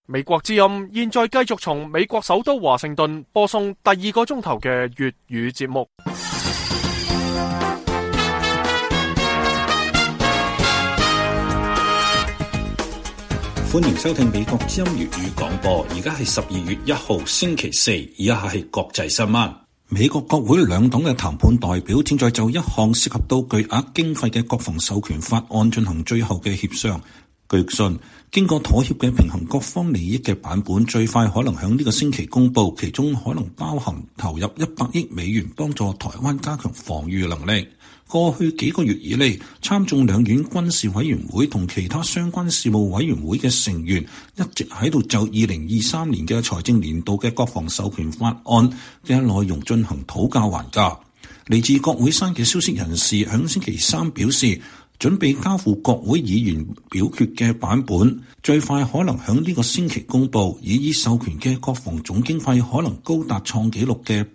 美國之音現在繼續從美國首都華盛頓播送第二個鐘頭嘅粵語節目。 歡迎收聽美國之音粵語廣播，而家係12月1號星期四，以下係國際新聞。美國國會兩黨嘅談判代表正在就一項涉及到巨額經費嘅國防授權法案進行最後嘅協商。據信，經過妥協嘅平衡各方利益嘅版本，最快可能喺呢個星期公佈，其中可能包含投入100億美元幫助台灣加強防禦能力。過去幾個月以嚟，參眾兩院軍事委員會同其他相關事務委員會嘅成員一直喺度就2023年嘅財政年度嘅國防授權法案嘅內容進行討價還價。嚟自國會山嘅消息人士喺星期三表示，準備交付國會議員表決嘅版本，最快可能喺呢個星期公佈，已授權嘅國防總經費可能高達創紀錄嘅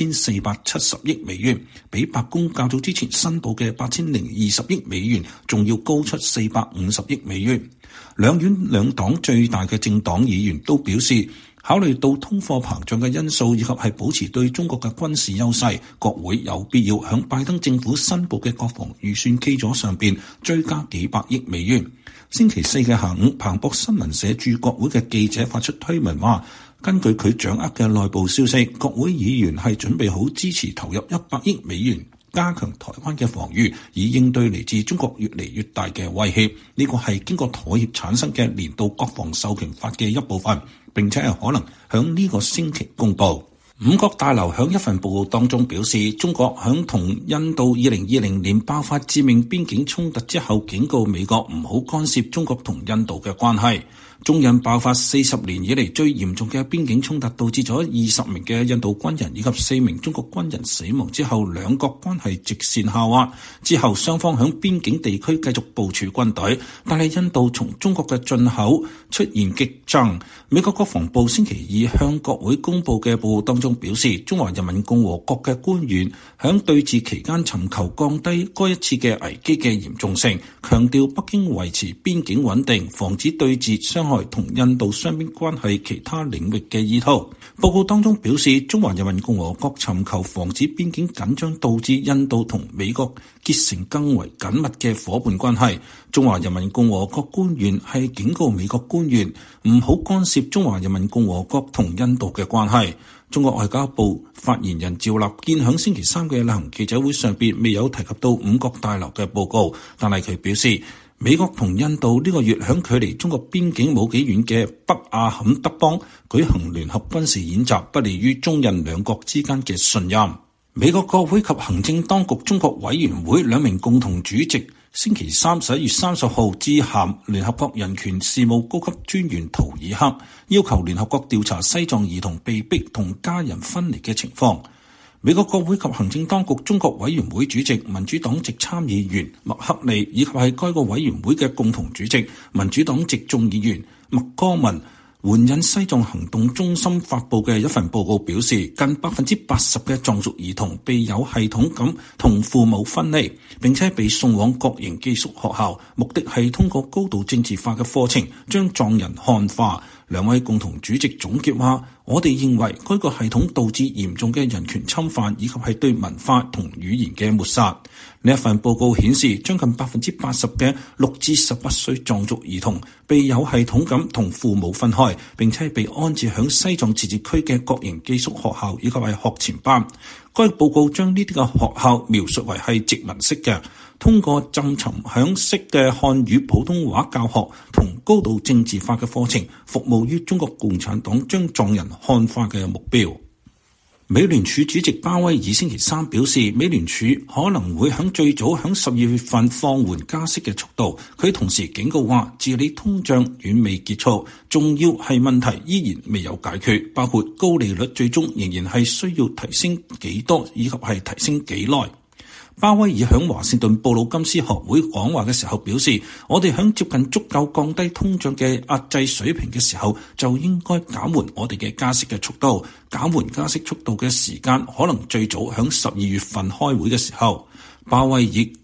8470億美元，比白宮較早之前申報嘅8020億美元仲要高出450億美元。兩院兩黨最大嘅政黨議員都表示，考慮到通貨膨脹嘅因素以及係保持對中國嘅軍事優勢，國會有必要向拜登政府申報嘅國防預算基礎上邊追加幾百億美元。星期四嘅下午，彭博新聞社駐國會嘅記者發出推文話，根據佢掌握嘅內部消息，國會議員係準備好支持投入100億美元，加強台灣嘅防禦，以應對嚟自中國越嚟越大嘅威脅。呢個係經過妥協產生嘅年度國防授權法嘅一部分，並且係可能響呢個星期公佈。五角大樓響一份報告當中表示，中國響同印度2020年爆發致命邊境衝突之後，警告美國唔好干涉中國同印度嘅關係。中印爆發40年以嚟最嚴重嘅邊境衝突，導致咗20名嘅印度軍人以及4名中國軍人死亡之後，兩國關係直線下滑。之後雙方響邊境地區繼續部署軍隊，但係印度從中國嘅進口出現激增。美國國防部星期二向國會公佈嘅報告當中表示，中華人民共和國嘅官員響對峙期間尋求降低該一次嘅危機嘅嚴重性，強調北京維持邊境穩定，防止對峙傷害同印度雙邊關係其他領域嘅意圖。報告當中表示，中華人民共和國尋求防止邊境緊張導致印度同美國結成更為緊密嘅夥伴關係。中華人民共和國官員係警告美國官員唔好干涉中華人民共和國同印度嘅關係。中國外交部發言人趙立堅喺星期三嘅例行記者會上邊未有提及到五角大樓嘅報告，但係佢表示，美國同印度呢個月響距離中國邊境冇幾遠嘅北阿坎德邦舉行聯合軍事演習，不利於中印兩國之間嘅信任。美國國會及行政當局中國委員會兩名共同主席星期三11月30號致函聯合國人權事務高級專員圖爾克，要求聯合國調查西藏兒童被逼同家人分離嘅情況。美國國會及行政當局中國委員會主席民主黨籍參議員麥克利，以及係該個委員會嘅共同主席民主黨籍眾議員麥戈文，援引西藏行動中心發佈嘅一份報告表示，近80%嘅藏族兒童被有系統咁同父母分離，並且被送往國營寄宿學校，目的係通過高度政治化嘅課程將藏人漢化。兩位共同主席總結話，我哋認為該個系統導致嚴重嘅人權侵犯，以及係對文化同語言嘅抹殺。呢一份報告顯示，將近80%嘅6至18歲藏族兒童被有系統咁同父母分開，並且被安置響西藏自治區嘅國營寄宿學校，以及係學前班。該報告將呢啲嘅學校描述為係殖民式嘅，通過浸沉響式嘅漢語普通話教學同高度政治化嘅課程，服務於中國共產黨將藏人漢化嘅目標。美聯儲主席鮑威爾星期三表示，美聯儲可能會喺最早喺12月份放緩加息嘅速度。佢同時警告話，治理通脹遠未結束，重要係問題依然未有解決，包括高利率最終仍然係需要提升幾多，以及係提升幾耐。鮑威爾響華盛頓布魯金斯學會講話嘅時候表示，我哋響接近足夠降低通脹嘅壓制水平嘅時候，就應該減緩我哋嘅加息嘅速度。減緩加息速度嘅時間可能最早響12月份開會嘅時候。鮑威爾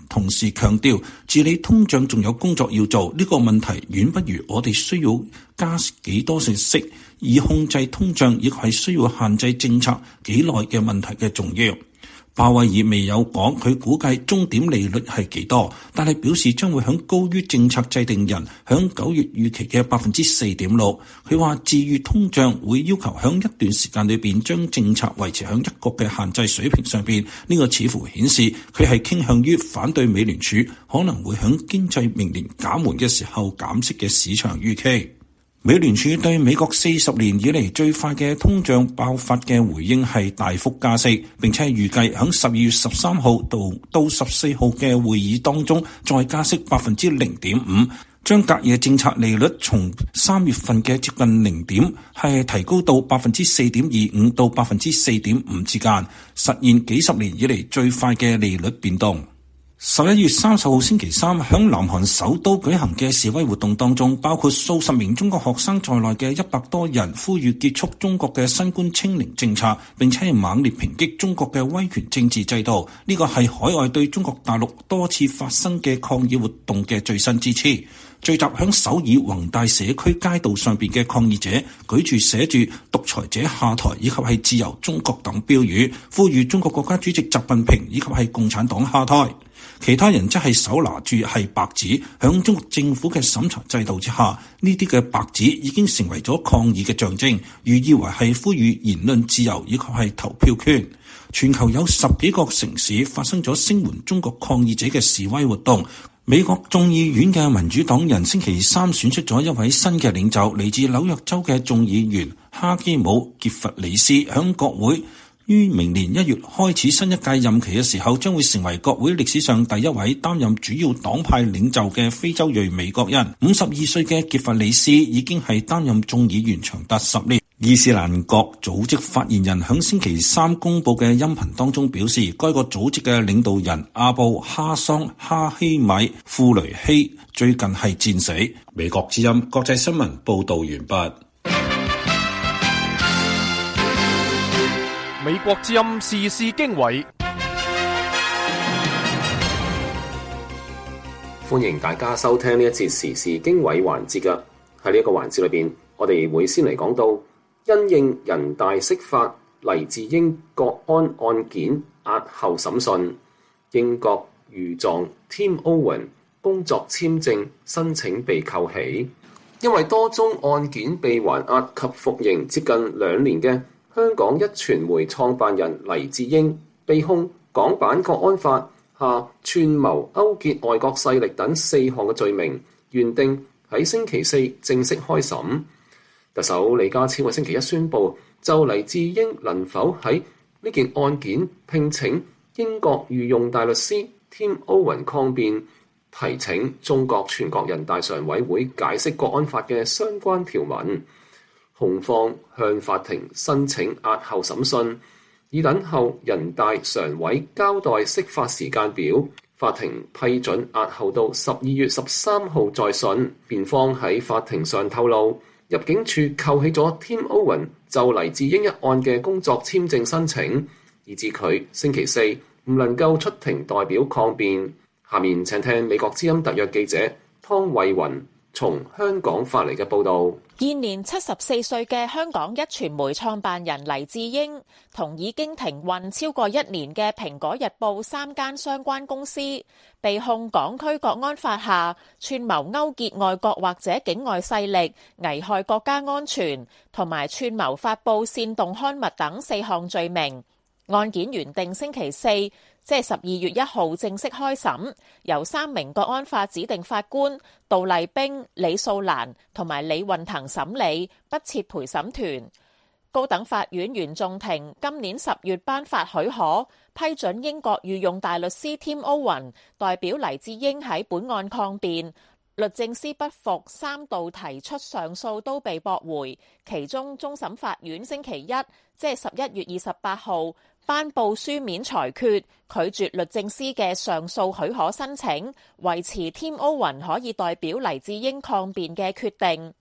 同時強調治理通脹仲有工作要做，呢個問題遠不如我哋需要加幾多息以控制通脹，亦係需要限制政策幾耐嘅問題嘅重要。鮑威爾未有講佢估計終點利率係幾多，但係表示將會響高於政策制定人響9月預期嘅 4.6%。佢話治癒通脹會要求響一段時間裏邊將政策維持響一個嘅限制水平上邊，呢個似乎顯示佢係傾向於反對美聯儲可能會響經濟明年減緩嘅時候減息嘅市場預期。美聯儲對美國40年以嚟最快嘅通脹爆發嘅回應係大幅加息，並且預計喺12月13號到14號嘅會議當中再加息 0.5%， 將隔夜政策利率從3月份嘅接近0點係提高到 4.25% 到 4.5% 之間，實現幾十年以嚟最快嘅利率變動。11月30號星期三，響南韓首都舉行嘅示威活動當中，包括數十名中國學生在內嘅100多人呼籲結束中國嘅新冠清零政策，並且猛烈抨擊中國嘅威權政治制度。呢個係海外對中國大陸多次發生嘅抗議活動嘅最新之次。聚集響首爾宏大社區街道上邊嘅抗議者舉住寫住獨裁者下台以及係自由中國等標語，呼籲中國國家主席習近平以及係共產黨下台。其他人則係手拿住係白紙，響中國政府嘅審查制度之下，呢啲嘅白紙已經成為咗抗議嘅象徵，寓意為係呼籲言論自由以及係投票權。全球有10幾個城市發生咗聲援中國抗議者嘅示威活動。美國眾議院嘅民主黨人星期三選出咗一位新嘅領袖，嚟自紐約州嘅眾議員哈基姆傑弗里斯，響國會於明年1月開始新一屆任期嘅時候，將會成為國會歷史上第一位擔任主要黨派領袖嘅非洲裔美國人。52歲嘅傑弗里斯已經係擔任眾議員長達10年。伊斯蘭國組織發言人響星期三公佈嘅音頻當中表示，該個組織嘅領導人阿布哈桑哈希米庫雷希最近係戰死。 美國之音國際新聞報導完畢。 美國之音時事經緯， 歡迎大家收聽呢一節時事經緯環節㗎。喺呢一個環節裏邊，我哋會先嚟講到因應人大釋法黎智英國安案件押後審訊，英國御狀 Tim Owen 工作簽證申請被扣起，因為多宗案件被還押及服刑接近2年嘅香港一傳媒創辦人黎智英被控港版國安法下串謀勾結外國勢力等4項嘅罪名，原定喺星期4正式開審。特首李家超喺星期一宣布，就黎智英能否喺呢件案件聘請英國御用大律師 Tim Owen 抗辯，提請中國全國人大常委會解釋國安法嘅相關條文。控方向法庭申請押後審訊，以等候人大常委交代釋法時間表。法庭批准押後到12月13號再訊。辯方喺法庭上透露，入境處扣起咗 Tim Owen 就黎智英一案嘅工作簽證申請，以致佢星期4唔能夠出庭代表抗辯。下面請聽美國之音特約記者湯慧雲從香港發嚟嘅報導。 現年74歲嘅香港一傳媒創辦人黎智英，同已經停運超過1年嘅蘋果日報3間相關公司，被控港區國安法下串謀勾結外國或者境外勢力，危害國家安全，同埋串謀發布煽動刊物等4項罪名。案件原定星期4，即係12月1號正式開審，由3名國安法指定法官杜麗冰、李素蘭同埋李運騰審理，不設陪審團。高等法院原訟庭今年10月頒發許可，批准英國御用大律師 Tim Owen 代表黎智英喺本案抗辯。律政司不服3度提出上訴都被駁回，其中終審法院星期一，即係11月28號頒布書面裁決，拒絕律政司嘅上訴許可申請，維持 Tim Owen 可以代表黎智英抗辯嘅決定。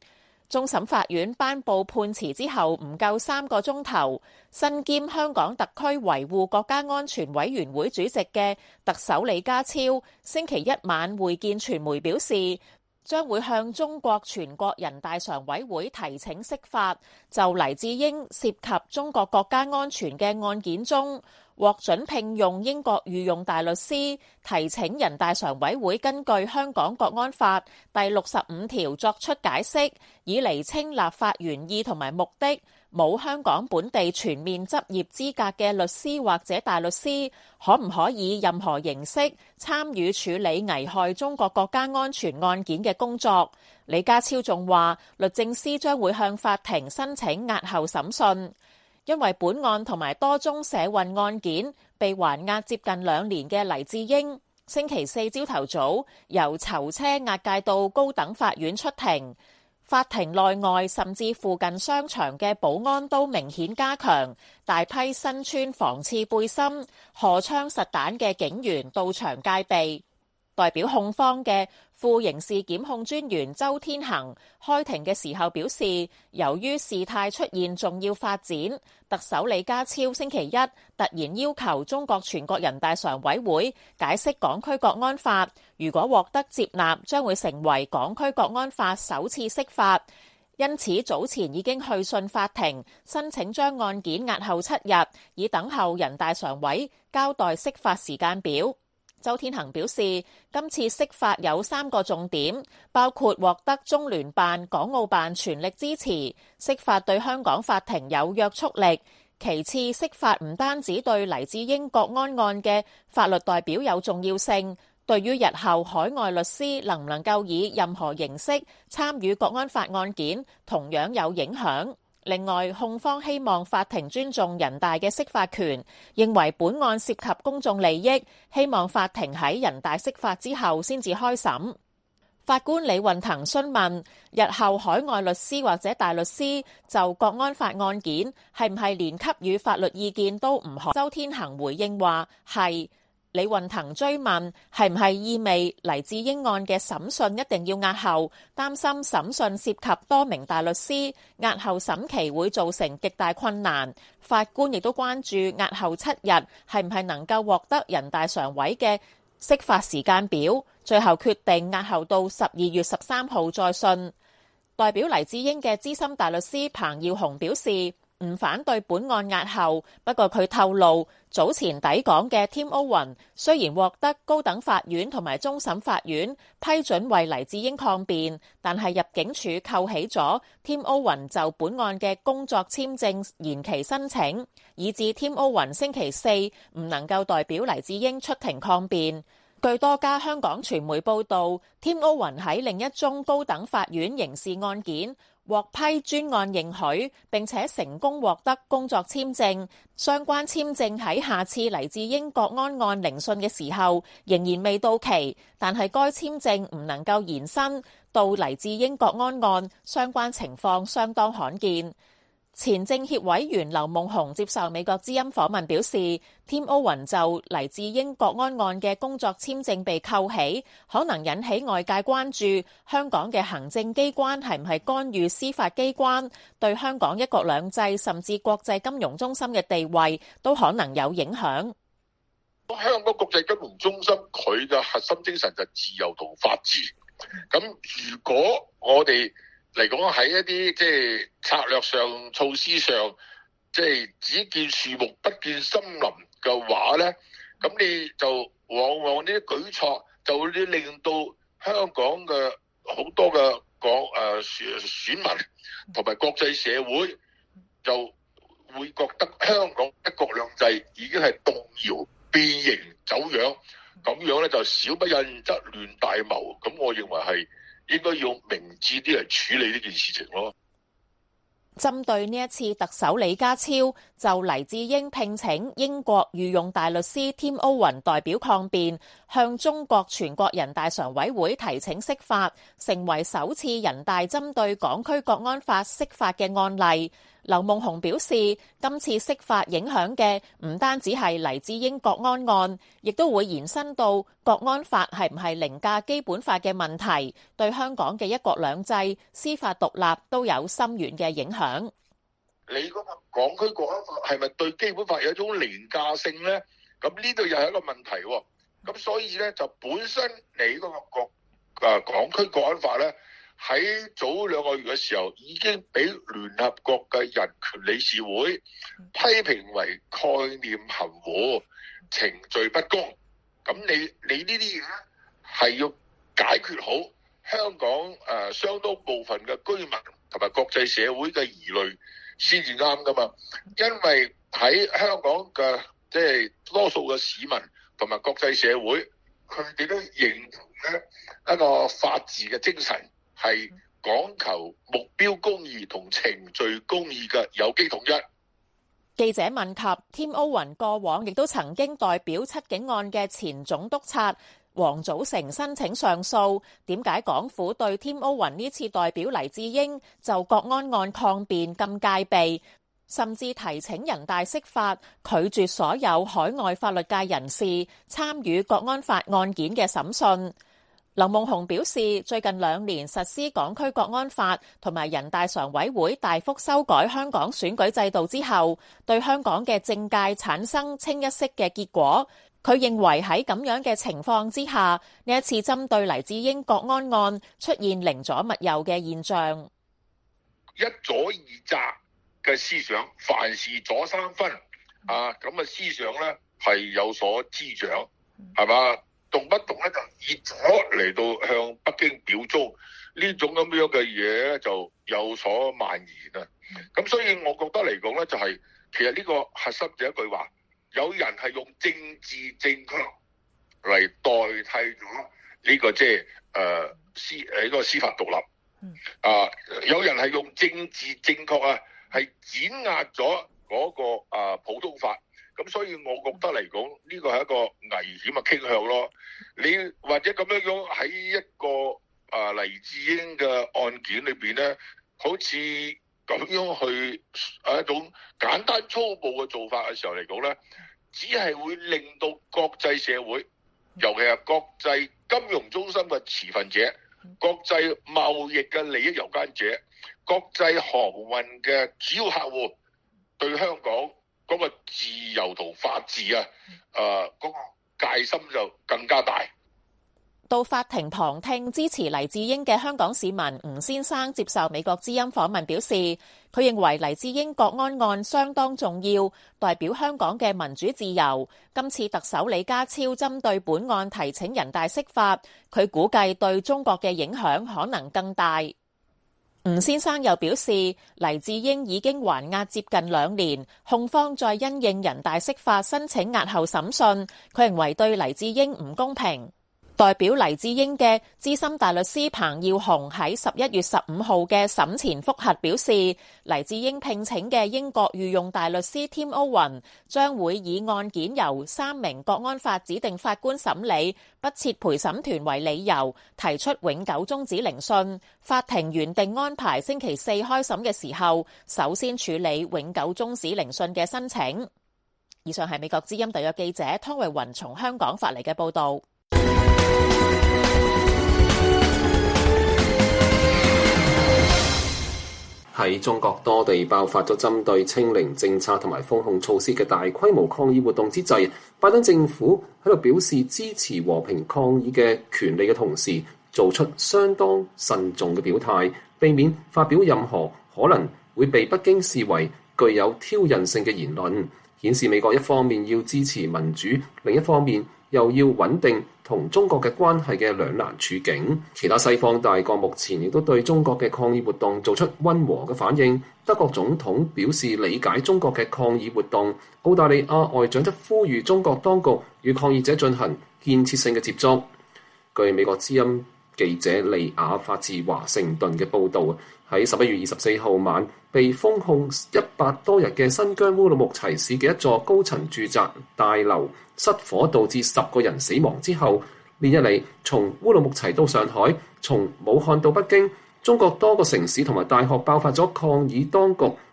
終審法院頒布判詞之後唔夠3個鐘頭，身兼香港特區維護國家安全委員會主席嘅特首李家超星期一晚會見傳媒表示，將會向中國全國人大常委會提請釋法，就黎智英涉及中國國家安全嘅案件中，獲准聘用英國御用大律師，提請人大常委會根據香港國安法第65條作出解釋，以釐清立法原意同埋目的。冇香港本地全面執業資格嘅律師或者大律師，可唔可以任何形式參與處理危害中國國家安全案件嘅工作？李家超仲話，律政司將會向法庭申請押後審訊。因為本案同埋多宗社運案件被還押接近2年嘅黎智英，星期四朝頭早由囚車押解到高等法院出庭，法庭內外甚至附近商場嘅保安都明顯加強，大批身穿防刺背心、荷槍實彈嘅警員到場戒備。代表控方嘅副刑事檢控專員周天行開庭嘅時候表示，由於事態出現重要發展，特首李家超星期一突然要求中國全國人大常委會解釋港區國安法，如果獲得接納，將會成為港區國安法首次釋法。因此早前已經去信法庭，申請將案件押後7日，以等候人大常委交代釋法時間表。周天行表示，今次釋法有3個重點，包括獲得中聯辦、港澳辦全力支持，釋法對香港法庭有約束力；其次，釋法唔單止對黎智英國安案嘅法律代表有重要性，對於日後海外律師能唔能夠以任何形式參與國安法案件，同樣有影響。另外，控方希望法庭尊重人大嘅釋法權，認為本案涉及公眾利益，希望法庭喺人大釋法之後先至開審。法官李運騰詢問，日後海外律師或者大律師就國安法案件係唔係連給予法律意見都唔可？周天行回應話係。李運騰追問係唔係意味黎智英案嘅審訊一定要押後，擔心審訊涉及多名大律師，押後審期會造成極大困難。法官亦都關注押後7日係唔係能夠獲得人大常委嘅釋法時間表，最後決定押後到12月13號再訊。代表黎智英嘅資深大律師彭耀雄表示，唔反對本案押後，不過佢透露早前抵港嘅 Tim Owen 雖然獲得高等法院同埋終審法院批准為黎智英抗辯，但係入境處扣起咗 Tim Owen 就本案嘅工作簽證延期申請，以致 Tim Owen 星期四唔能夠代表黎智英出庭抗辯。據多家香港傳媒報道， Tim Owen 喺另一宗高等法院刑事案件獲批專案認許，並且成功獲得工作簽證。相關簽證喺下次黎智英國安案聆訊嘅時候仍然未到期，但係該簽證唔能夠延伸到黎智英國安案，相關情況相當罕見。前政協委員劉夢熊接受美國之音訪問表示，Tim Owen 就黎智英國安案嘅工作簽證被扣起，可能引起外界關注，香港嘅行政機關係唔係干預司法機關，對香港一國兩制甚至國際金融中心嘅地位都可能有影響。 香港國際金融中心佢嘅核心精神就係自由同法治，咁如果我哋嚟講喺一啲即係策略上、措施上，即係只見樹木不見森林嘅話咧，咁你就往往呢啲舉措就會令到香港嘅好多嘅選民同埋國際社會就會覺得香港一國兩制已經係動搖、變形、走樣，咁樣咧就小不忍則亂大謀，咁我認為係應該要明智啲嚟處理呢件事情咯。 針對呢一次特首李家超就黎智英聘請英國御用大律師 Tim Owen 代表抗辯，向中國全國人大常委會提請釋法，成為首次人大針對港區國安法釋法嘅案例。 劉夢熊表示，今次釋法影響嘅唔單止係黎智英國安案，亦都會延伸到國安法係唔係凌駕基本法嘅問題，對香港嘅一國兩制、司法獨立都有深遠嘅影響。 你嗰個港區國安法係咪對基本法有一種凌駕性咧？咁呢度又係一個問題喎。咁所以咧就本身你嗰個港區國安法咧，喺早2個月嘅時候已經俾聯合國嘅人權理事會批評為概念含糊、程序不公。咁你呢啲嘢係要解決好香港相當部分嘅居民同埋國際社會嘅疑慮先至啱噶嘛。因為喺香港嘅即係多數嘅市民同埋國際社會，佢哋都認同咧一個法治嘅精神係講求目標公義同程序公義嘅有機統一。 記者問及添歐雲過往亦都曾經代表七警案嘅前總督察黃祖成申請上訴，點解港府對添歐雲呢次代表黎智英就國安案抗辯咁戒備，甚至提請人大釋法，拒絕所有海外法律界人士參與國安法案件嘅審訊？劉夢熊表示，最近2年實施港區國安法同埋人大常委會大幅修改香港選舉制度之後，對香港嘅政界產生清一色嘅結果。佢認為喺咁樣嘅情況之下，呢一次針對黎智英國安案出現寧左勿右嘅現象。 一左二詐嘅思想，凡事左3分咁嘅思想咧係有所滋長，係嘛？動不動咧就以左嚟到向北京表忠，呢種咁樣嘅嘢就有所蔓延啊！咁所以我覺得嚟講咧，就係其實呢個核心就一句話，有人係用政治正確嚟代替咗呢個即係呢個司法獨立，有人係用政治正確係碾壓咗嗰個普通法。咁所以我覺得嚟講，呢個係一個危險嘅傾向咯。你或者咁樣樣喺一個黎智英嘅案件裏邊咧，好似咁樣去一種簡單粗暴嘅做法嘅時候嚟講咧，只係會令到國際社會，尤其係國際金融中心嘅持份者、國際貿易嘅利益攸關者、國際航運嘅主要客戶對香港嗰個自由同法治嗰個戒心就更加大。 到法庭旁聽支持黎智英嘅香港市民吳先生接受美國之音訪問表示，佢認為黎智英國安案相當重要，代表香港嘅民主自由。今次特首李家超針對本案提請人大釋法，佢估計對中國嘅影響可能更大。吳先生又表示，黎智英已經還押接近2年，控方再因應人大釋法申請押後審訊，佢認為對黎智英唔公平。代表黎智英嘅資深大律師彭耀雄喺11月15號嘅審前覆核表示，黎智英聘請嘅英國御用大律師添歐雲將會以案件由3名國安法指定法官審理，不設陪審團為理由，提出永久終止聆訊。法庭原定安排星期4開審嘅時候，首先處理永久終止聆訊嘅申請。以上係美國之音特約記者湯慧雲從香港發嚟嘅報導。 喺中國多地爆發咗針對清零政策同埋封控措施嘅大規模抗議活動之際，拜登政府喺度表示支持和平抗議嘅權利嘅同時，做出相當慎重嘅表態，避免發表任何可能會被北京視為具有挑釁性嘅言論，顯示美國一方面要支持民主，另一方面又要穩定同中國嘅關係嘅兩難處境。其他西方大國目前亦都對中國嘅抗議活動做出溫和嘅反應。德國總統表示理解中國嘅抗議活動，澳大利亞外長則呼籲中國當局與抗議者進行建設性嘅接觸。據美國之音記者利亞發自華盛頓嘅報導，喺11月24號晚被封控100多日嘅新疆烏魯木齊市嘅一座高層住宅大樓失火，導致10個人死亡之後，連日嚟從烏魯木齊到上海，從武漢到北京，中國多個城市同埋大學爆發咗抗議當局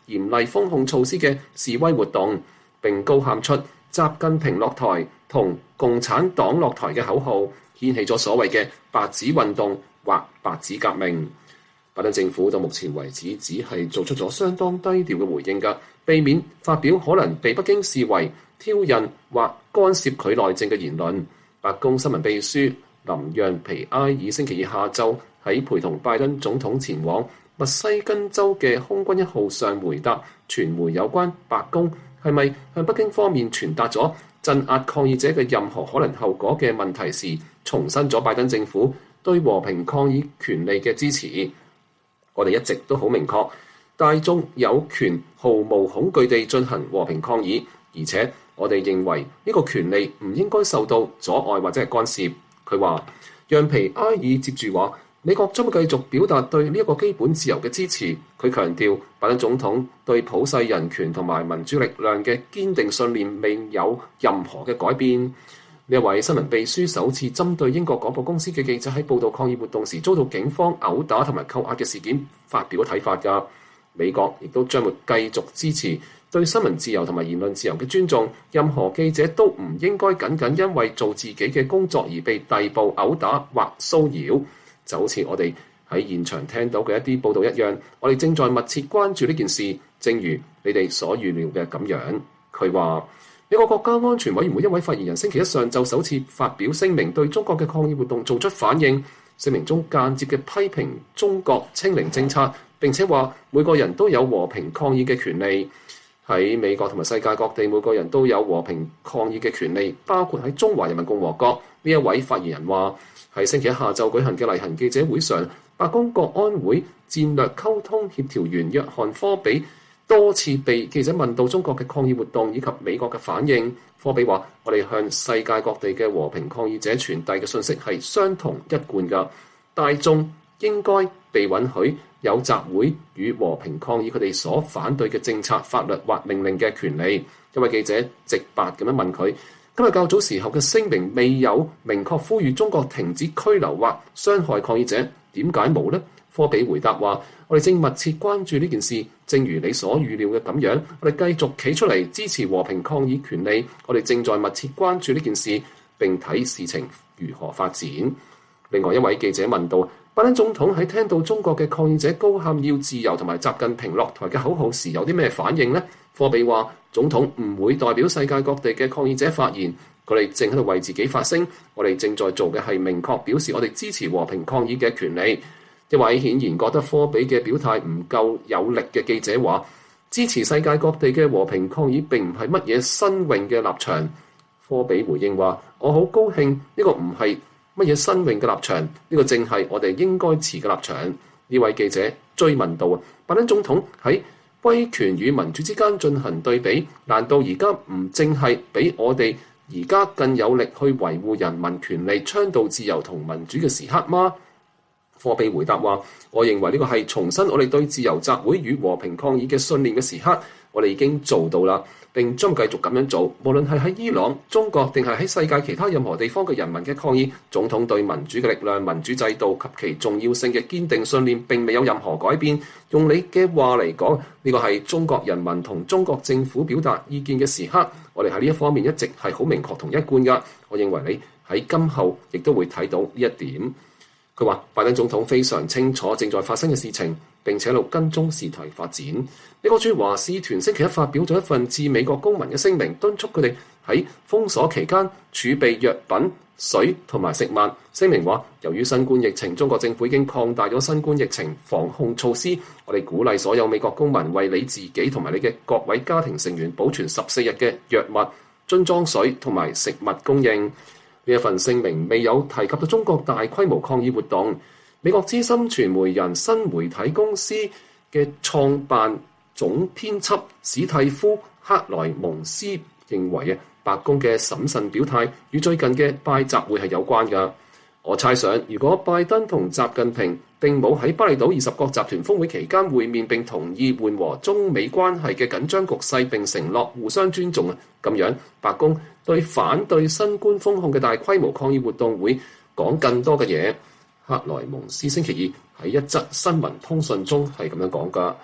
嚴厲封控措施嘅示威活動，並高喊出習近平落台同共產黨落台嘅口號，掀起咗所謂嘅白紙運動或白紙革命。拜登政府到目前為止只係做出咗相當低調嘅回應㗎，避免發表可能被北京視為挑釁或干涉佢內政嘅言論。白宮新聞秘書林讓皮埃爾星期二下晝喺陪同拜登總統前往密西根州嘅空軍一號上回答傳媒有關白宮係咪向北京方面傳達咗鎮壓抗議者嘅任何可能後果嘅問題時，重申咗拜登政府對和平抗議權利嘅支持。我哋一直都好明確，大眾有權毫無恐懼地進行和平抗議，而且我哋認為呢個權利唔應該受到阻礙或者係干涉。佢話，讓皮埃爾接住話，美國將會繼續表達對呢一個基本自由嘅支持。佢強調，拜登總統對普世人權同埋民主力量嘅堅定信念未有任何嘅改變。呢一位新聞秘書首次針對英國廣播公司嘅記者喺報導抗議活動時遭到警方毆打同埋扣押嘅事件發表咗睇法㗎。美國亦都將會繼續支持對新聞自由同埋言論自由嘅尊重。任何記者都唔應該僅僅因為做自己嘅工作而被逮捕、毆打或騷擾。就好似我哋喺現場聽到嘅一啲報導一樣，我哋正在密切關注呢件事，正如你哋所預料嘅咁樣。佢話，美國國家安全委員會一位發言人星期一上晝首次發表聲明，對中國嘅抗議活動做出反應。聲明中間接嘅批評中國清零政策，並且話每個人都有和平抗議嘅權利。喺美國同埋世界各地，每個人都有和平抗議嘅權利，包括喺中華人民共和國。呢一位發言人話，喺星期一下晝舉行嘅例行記者會上，白宮國安會戰略溝通協調員約翰科比多次被記者問到中國嘅抗議活動以及美國嘅反應。科比話，我哋向世界各地嘅和平抗議者傳遞嘅信息係相同一貫㗎，大眾應該被允許有集會與和平抗議佢哋所反對嘅政策、法律或命令嘅權利。一位記者直白咁樣問佢，今日較早時候嘅聲明未有明確呼籲中國停止拘留或傷害抗議者，點解冇呢？科比回答話，我哋正密切關注呢件事，正如你所預料嘅咁樣，我哋繼續企出嚟支持和平抗議權利。我哋正在密切關注呢件事，並睇事情如何發展。另外一位記者問到，拜登總統喺聽到中國嘅抗議者高喊要自由同埋習近平落台嘅口號時有啲咩反應呢？科比話，總統唔會代表世界各地嘅抗議者發言，佢哋正喺度為自己發聲。我哋正在做嘅係明確表示我哋支持和平抗議嘅權利。一位顯然覺得科比嘅表態唔夠有力嘅記者話，支持世界各地嘅和平抗議並唔係乜嘢新穎嘅立場。科比回應話，我好高興呢個唔係乜嘢新穎嘅立場，呢個正係我哋應該持嘅立場。呢位記者追問到，拜登總統喺威權與民主之間進行對比，難道而家唔正係比我哋而家更有力去維護人民權利、倡導自由同民主嘅時刻嗎？科比回答話，我認為呢個係重申我哋對自由集會與和平抗議嘅信念嘅時刻，我哋已經做到啦，並將繼續咁樣做。無論係喺伊朗、中國定係喺世界其他任何地方嘅人民嘅抗議，總統對民主嘅力量、民主制度及其重要性嘅堅定信念並未有任何改變。用你嘅話嚟講，呢個係中國人民同中國政府表達意見嘅時刻，我哋喺呢一方面一直係好明確同一貫㗎。我認為你喺今後亦都會睇到呢一點。佢話，拜登總統非常清楚正在發生嘅事情，並且喺度跟蹤事態發展。美國駐華使團星期一發表咗一份致美國公民嘅聲明，敦促佢哋喺封鎖期間儲備藥品、水同埋食物。聲明話，由於新冠疫情，中國政府已經擴大咗新冠疫情防控措施。我哋鼓勵所有美國公民為你自己同埋你嘅各位家庭成員保存14日嘅藥物、樽裝水同埋食物供應。呢一份聲明未有提及到中國大規模抗議活動。美國資深傳媒人新媒體公司嘅創辦總編輯史蒂夫克萊蒙斯認為啊，白宮嘅審慎表態與最近嘅拜習會係有關㗎。我猜想，如果拜登同習近平並冇喺巴厘島20國集團峰會期間會面並同意緩和中美關係嘅緊張局勢並承諾互相尊重啊，咁樣白宮對反對新冠封控嘅大規模抗議活動會講更多嘅嘢。克萊蒙斯星期二喺一則新聞通訊中係咁樣講㗎。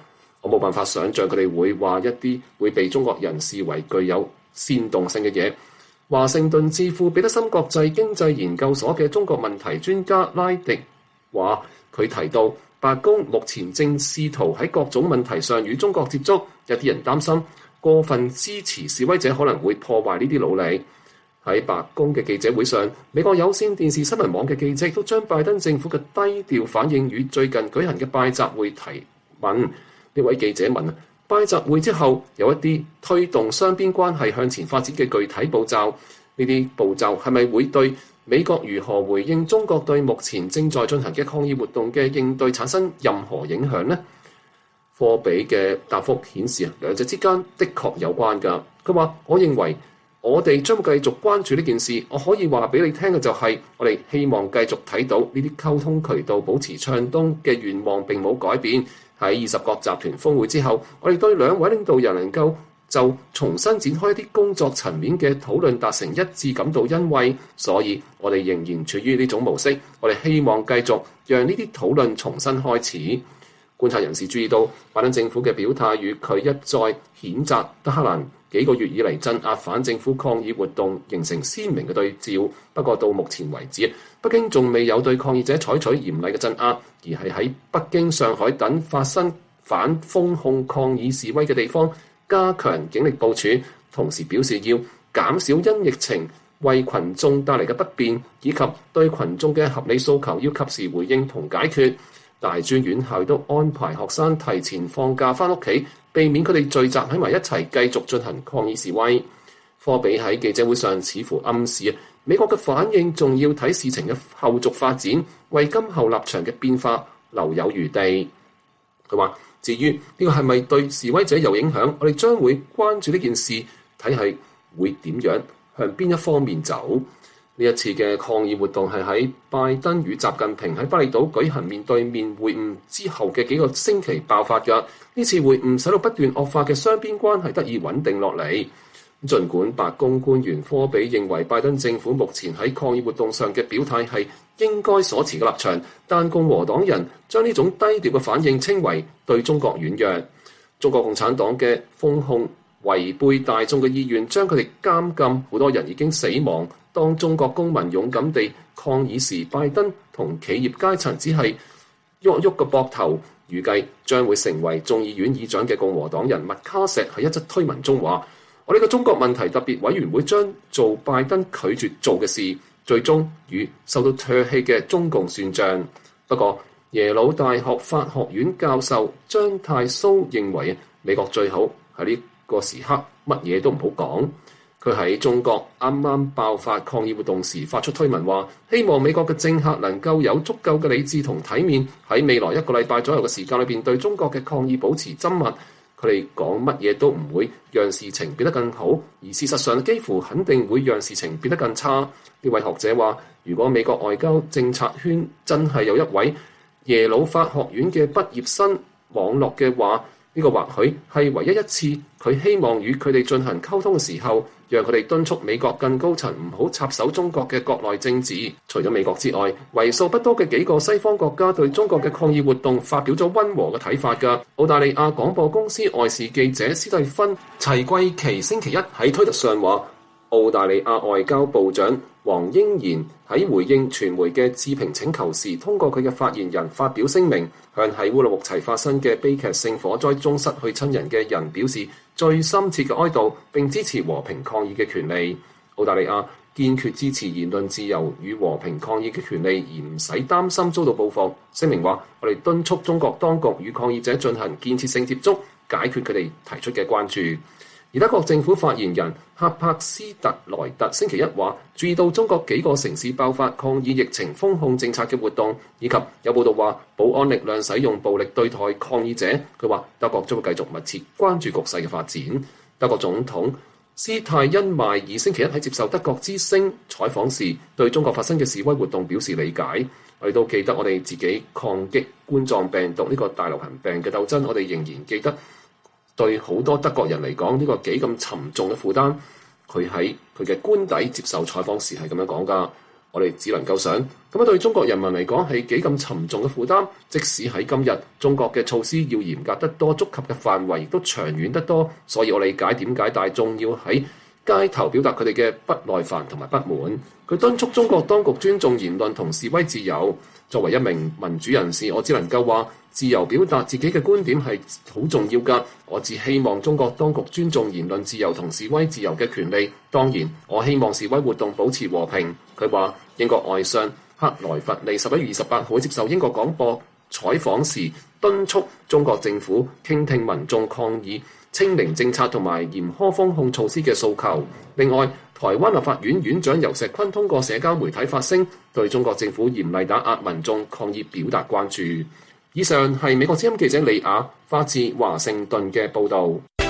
我冇辦法想像佢哋會話一啲會被中國人視為具有煽動性嘅嘢。華盛頓智庫彼得森國際經濟研究所嘅中國問題專家拉迪話，佢提到白宮目前正試圖喺各種問題上與中國接觸，有啲人擔心過分支持示威者可能會破壞呢啲努力。喺白宮嘅記者會上，美國有線電視新聞網嘅記者都將拜登政府嘅低調反應與最近舉行嘅拜習會提問。呢位記者問：拜習會之後有一啲推動雙邊關係向前發展嘅具體步驟，呢啲步驟係咪會對美國如何回應中國對目前正在進行嘅抗議活動嘅應對產生任何影響呢？科比嘅答覆顯示兩者之間的確有關㗎。佢話：我認為我哋將會繼續關注呢件事。我可以話俾你聽嘅就係，我哋希望繼續睇到呢啲溝通渠道保持暢通嘅願望並冇改變。喺20國集團峰會之後，我哋對兩位領導人能夠就重新展開一啲工作層面嘅討論達成一致感到欣慰，所以我哋仍然處於呢種模式。我哋希望繼續讓呢啲討論重新開始。觀察人士注意到，拜登政府嘅表態與佢一再譴責德黑蘭幾個月以嚟鎮壓反政府抗議活動形成鮮明嘅對照。不過到目前為止，北京仲未有對抗議者採取嚴厲嘅鎮壓，而係喺北京、上海等發生反封控抗議示威嘅地方加強警力部署，同時表示要減少因疫情為群眾帶嚟嘅不便，以及對群眾嘅合理訴求要及時回應同解決。大專院校都安排學生提前放假返屋企，避免佢哋聚集喺埋一齊繼續進行抗議示威。科比喺記者會上似乎暗示，美國嘅反應仲要睇事情嘅後續發展，為今後立場嘅變化留有餘地。佢話：至於呢個係咪對示威者有影響，我哋將會關注呢件事，睇係會點樣向邊一方面走。呢一次嘅抗議活動係喺拜登與習近平喺巴厘島舉行面對面會晤之後嘅幾個星期爆發㗎。呢次會晤使到不斷惡化嘅雙邊關係得以穩定落嚟。儘管白宮官員科比認為拜登政府目前喺抗議活動上嘅表態係應該所持嘅立場，但共和黨人將呢種低調嘅反應稱為對中國軟弱。中國共產黨嘅封控違背大眾嘅意願，將佢哋監禁，好多人已經死亡。當中國公民勇敢地抗議時，拜登同企業階層只係喐喐個膊頭。預計將會成為眾議院議長嘅共和黨人麥卡錫喺一則推文中話：我哋嘅中國問題特別委員會將做拜登拒絕做嘅事，最終與受到唾棄嘅中共算賬。不過，耶魯大學法學院教授張太蘇認為，美國最好喺呢個時刻乜嘢都唔好講。佢喺中國啱啱爆發抗議活動時發出推文話，希望美國嘅政客能夠有足夠嘅理智同體面，喺未來1個禮拜左右嘅時間裏邊對中國嘅抗議保持緘默。佢哋講乜嘢都唔會讓事情變得更好，而事實上幾乎肯定會讓事情變得更差。呢位學者話，如果美國外交政策圈真係有一位耶魯法學院嘅畢業生網絡嘅話，呢個或許係唯一一次佢希望與佢哋進行溝通嘅時候，讓佢哋敦促美國更高層唔好插手中國嘅國內政治。除咗美國之外，為數不多嘅幾個西方國家對中國嘅抗議活動發表咗溫和嘅睇法㗎。澳大利亞廣播公司外事記者斯蒂芬齊桂奇星期一喺推特上話，澳大利亞外交部長黃英賢喺回應傳媒嘅置評請求時，通過佢嘅發言人發表聲明，向喺烏魯木齊發生嘅悲劇性火災中失去親人嘅人表示最深切嘅哀悼，並支持和平抗議嘅權利。澳大利亞堅決支持言論自由與和平抗議嘅權利，而唔使擔心遭到報復。聲明話，我哋敦促中國當局與抗議者進行建設性接觸，解決佢哋提出嘅關注。而德國政府發言人赫柏斯特萊特星期一話，注意到中國幾個城市爆發抗議疫情封控政策嘅活動，以及有報道話保安力量使用暴力對待抗議者。佢話德國將會繼續密切關注局勢嘅發展。德國總統施泰因邁爾星期一喺接受德國之聲採訪時，對中國發生嘅示威活動表示理解。我哋都記得我哋自己抗擊冠狀病毒呢個大流行病嘅鬥爭，我哋仍然記得。對好多德國人嚟講，呢個幾咁沉重嘅負擔。佢喺佢嘅官邸接受採訪時係咁樣講㗎。 我哋只能夠想，咁樣對中國人民嚟講係幾咁沉重嘅負擔。即使喺今日，中國嘅措施要嚴格得多，觸及嘅範圍亦都長遠得多。所以我理解點解大眾要喺街頭表達佢哋嘅不耐煩同埋不滿。佢敦促中國當局尊重言論同示威自由。作為一名民主人士，我只能夠話，自由表達自己嘅觀點係好重要㗎。我只希望中國當局尊重言論自由同示威自由嘅權利。當然，我希望示威活動保持和平。佢話，英國外相克萊弗利11月28號接受英國廣播採訪時，敦促中國政府傾聽民眾抗議清零政策同埋嚴苛封控措施嘅訴求。另外，台灣立法院院長游錫堃通過社交媒體發聲，對中國政府嚴厲打壓民眾抗議表達關注。以上係美國之音記者李雅發自華盛頓嘅報導。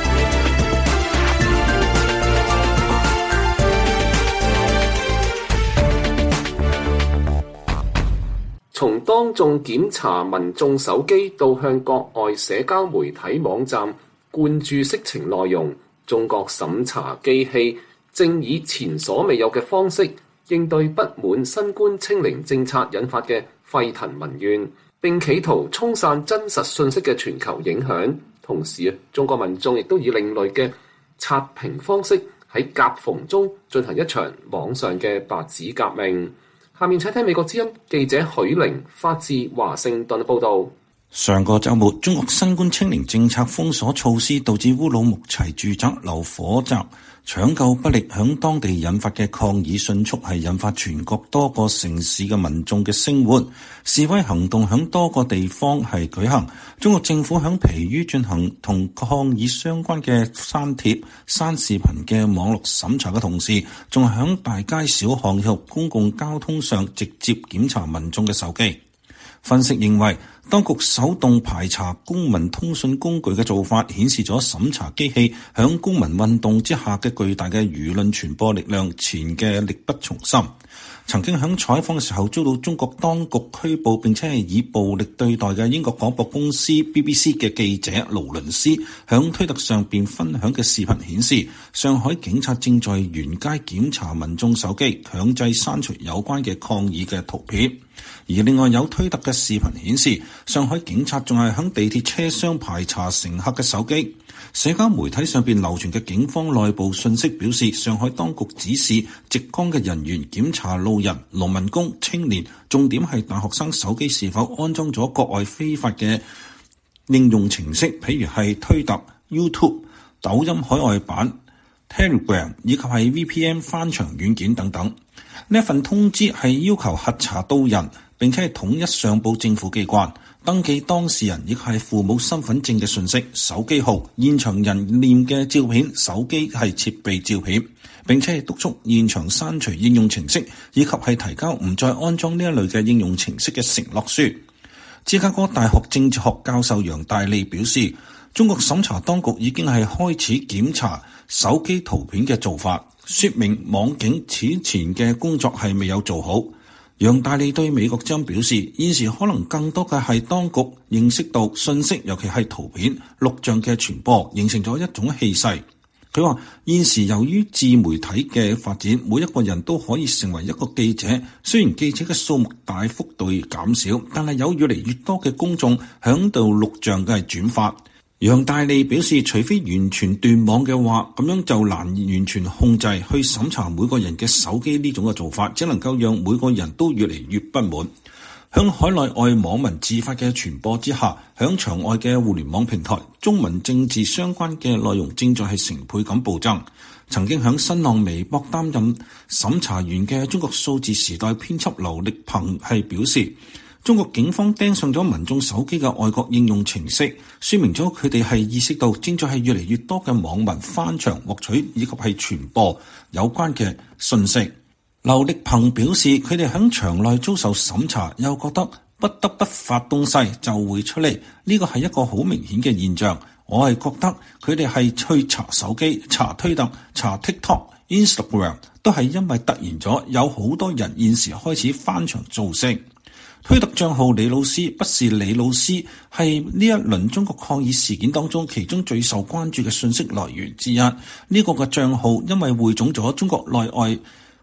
從當眾檢查民眾手機到向國外社交媒體網站灌注色情內容，中國審查機器正以前所未有嘅方式應對不滿新冠清零政策引發嘅沸騰民怨，並企圖沖散真實信息嘅全球影響。同時，中國民眾亦都以另類嘅刷屏方式喺夾縫中進行一場網上嘅白紙革命。下面請聽美國之音記者許玲發自華盛頓報導。 上個週末，中國新冠清零政策封鎖措施導致烏魯木齊住宅樓火襲，搶救不力響當地引發嘅抗議迅速係引發全國多個城市嘅民眾嘅聲援，示威行動響多個地方係舉行。中國政府響疲於進行同抗議相關嘅刪帖、刪視頻嘅網絡審查嘅同時，仲響大街小巷以及公共交通上直接檢查民眾嘅手機。分析認為，當局手動排查公民通訊工具嘅做法，顯示咗審查機器響公民運動之下嘅巨大嘅輿論傳播力量前嘅力不從心。曾經響採訪嘅時候遭到中國當局拘捕並且係以暴力對待嘅英國廣播公司 BBC 嘅記者勞倫斯，響推特上邊分享嘅視頻顯示，上海警察正在沿街檢查民眾手機，強制刪除有關嘅抗議嘅圖片。而另外有推特嘅視頻顯示，上海警察仲係響地鐵車廂排查乘客嘅手機。社交媒體上邊流傳嘅警方內部信息表示，上海當局指示直崗嘅人員檢查路人、農民工、青年，重點係大學生手機是否安裝咗國外非法嘅應用程式，譬如係推特、YouTube、抖音海外版、Telegram 以及係 VPN 翻牆軟件等等。呢一份通知係要求核查到人，並且係統一上報政府機關，登記當事人亦係父母身份證嘅信息、手機號、現場人臉嘅照片、手機係設備照片，並且係督促現場刪除應用程式，以及係提交唔再安裝呢一類嘅應用程式嘅承諾書。芝加哥大學政治學教授楊大利表示，中國審查當局已經係開始檢查手機圖片嘅做法，說明網警此前嘅工作係未有做好。楊大利對美國之音表示，現時可能更多嘅係當局認識到信息，尤其係圖片、錄像嘅傳播，形成咗一種氣勢。佢話現時由於自媒體嘅發展，每一個人都可以成為一個記者，雖然記者嘅數目大幅度減少，但係有越嚟越多嘅公眾響度錄像嘅係轉發。楊大利表示，除非完全斷網嘅話，咁樣就難完全控制去審查每個人嘅手機，呢種嘅做法只能夠讓每個人都越嚟越不滿。響海內外網民自發嘅傳播之下，響場外嘅互聯網平台，中文政治相關嘅內容正在係成倍咁暴增。曾經響新浪微博擔任審查員嘅中國數字時代編輯劉力鵬係表示，中國警方盯上咗民眾手機嘅外國應用程式，說明咗佢哋係意識到正在係越嚟越多嘅網民翻牆獲取以及係傳播有關嘅信息。劉力鵬表示，佢哋喺場內遭受審查，又覺得不得不發東西就會出嚟，呢個係一個好明顯嘅現象。我係覺得佢哋係去查手機、查推特、查 TikTok、Instagram， 都係因為突然咗有好多人現時開始翻牆造勢。推特賬號李老師不是李老師係呢一輪中國抗議事件當中其中最受關注嘅信息來源之一。呢個嘅賬號因為匯總咗中國內外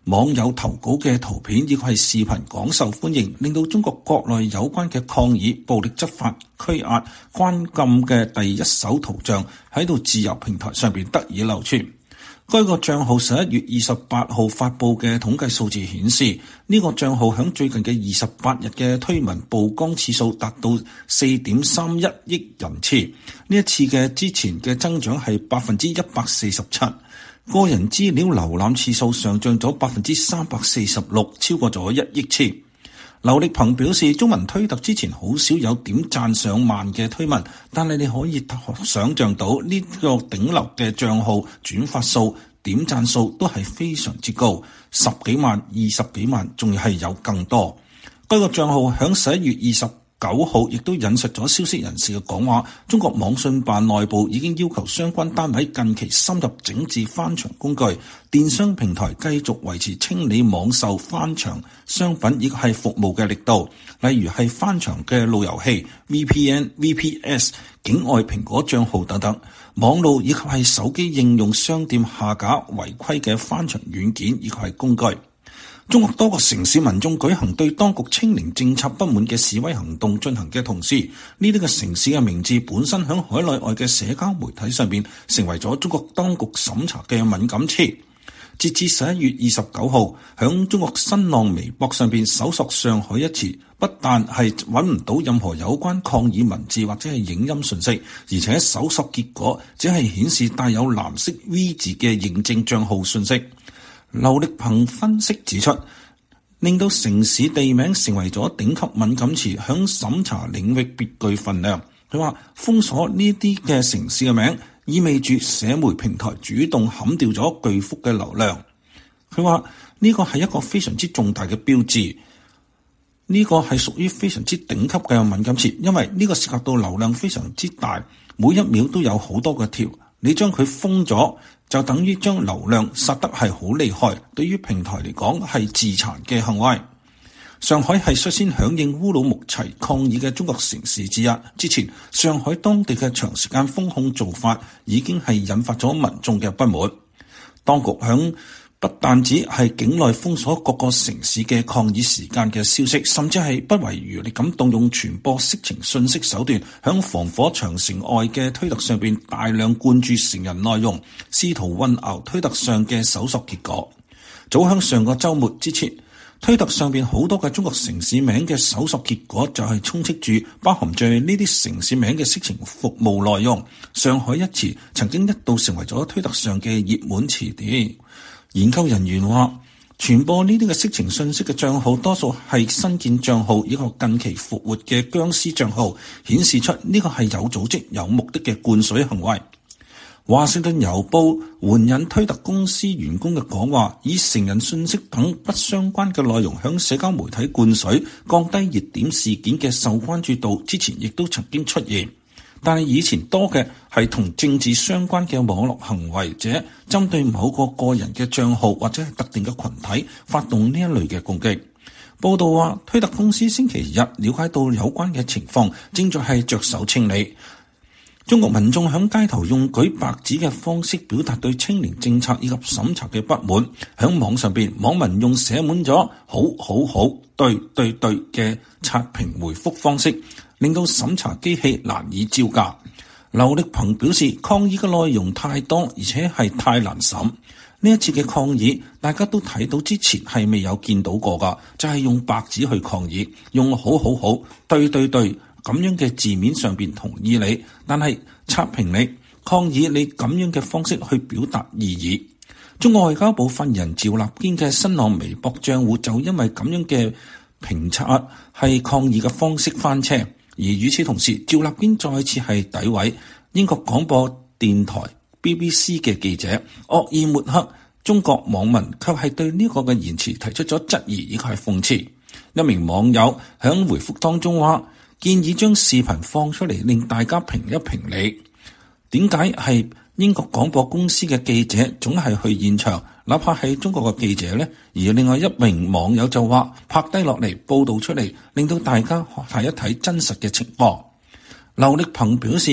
網友投稿嘅圖片亦係視頻廣受歡迎，令到中國國內有關嘅抗議、暴力執法、拘押、關禁嘅第一手圖像喺度自由平台上邊得以流傳。該個賬號11月28號發布嘅統計數字顯示，呢個賬號響最近嘅28日嘅推文曝光次數達到 4.31 億人次，呢一次嘅之前嘅增長係 147%。個人資料瀏覽次數上漲咗 346%， 超過咗1億次。劉力鵬表示，中文推特之前好少有點讚上萬嘅推文，但係你可以想象到呢個頂流嘅賬號轉發數、點讚數都係非常之高，10幾萬、20幾萬，仲係有更多。該個賬號響11月29號亦都引述咗消息人士嘅講話，中國網信辦內部已經要求相關單位近期深入整治翻牆工具，電商平台繼續維持清理網售翻牆商品亦係服務嘅力度，例如係翻牆嘅路由器、VPN、VPS、境外蘋果賬號等等，網路以及係手機應用商店下架違規嘅翻牆軟件以及係工具。中國多個城市民眾舉行對當局清零政策不滿嘅示威行動進行嘅同時，呢啲嘅城市嘅名字本身響海內外嘅社交媒體上邊成為咗中國當局審查嘅敏感詞。截至11月29號，響中國新浪微博上邊搜索上海一詞，不但係揾唔到任何有關抗議文字或者係影音訊息，而且搜索結果只係顯示帶有藍色 V 字嘅認證賬號訊息。劉力鵬分析指出，令到城市地名成為咗頂級敏感詞，響審查領域別具分量。佢話封鎖呢啲嘅城市嘅名，意味住社媒平台主動砍掉咗巨幅嘅流量。佢話呢個係一個非常之重大嘅標誌，呢個係屬於非常之頂級嘅敏感詞，因為呢個涉及到流量非常之大，每一秒都有好多個條，你將佢封咗，就等於將流量殺得係好厲害，對於平台嚟講係自殘嘅行為。上海係率先響應烏魯木齊抗議嘅中國城市之一。之前上海當地嘅長時間封控做法已經係引發咗民眾嘅不滿。當局不但止係境內封鎖各個城市嘅抗議時間嘅消息，甚至係不遺餘力咁動用傳播色情信息手段，響防火長城外嘅推特上邊大量灌注成人內容，試圖混淆推特上嘅搜索結果。早響上個週末之前，推特上邊好多嘅中國城市名嘅搜索結果就係充斥住包含住呢啲城市名嘅色情服務內容。上海一詞曾經一度成為咗推特上嘅熱門詞典。研究人員話，傳播呢啲嘅色情信息嘅賬號多數係新建賬號，一個近期復活嘅僵屍賬號，顯示出呢個係有組織有目的嘅灌水行為。華盛頓郵報援引推特公司員工嘅講話，以成人信息等不相關嘅內容向社交媒體灌水，降低熱點事件嘅受關注度，之前亦都曾經出現。但係以前多嘅係同政治相關嘅網絡行為者針對某個人嘅賬號或者係特定嘅群體發動呢一類嘅攻擊。報道話，推特公司星期日了解到有關嘅情況，正在係着手清理。中國民眾響街頭用舉白紙嘅方式表達對清零政策以及審查嘅不滿，響網上邊網民用寫滿咗好好好對對對嘅刷屏回覆方式，令到審查機器難以招架。劉力鵬表示，抗議嘅內容太多，而且係太難審。呢一次嘅抗議，大家都睇到之前係未有見到過噶，就係用白紙去抗議，用好好好對對對咁樣嘅字面上邊同意你，但係刷屏你抗議你咁樣嘅方式去表達異議。中國外交部發言人趙立堅嘅新浪微博賬戶就因為咁樣嘅評測係抗議嘅方式翻車。而與此同時，趙立堅再次係詆毀英國廣播電台 BBC 嘅記者，惡意抹黑中國網民，卻係對呢個嘅言辭提出咗質疑，以及係諷刺。一名網友響回覆當中話，建議將視頻放出嚟，令大家評一評理。點解係英國廣播公司嘅記者總係去現場，哪怕係中國嘅記者呢？而另外一名網友就話，拍低落嚟報道出嚟，令到大家睇一睇真實嘅情況。劉力鵬表示，咁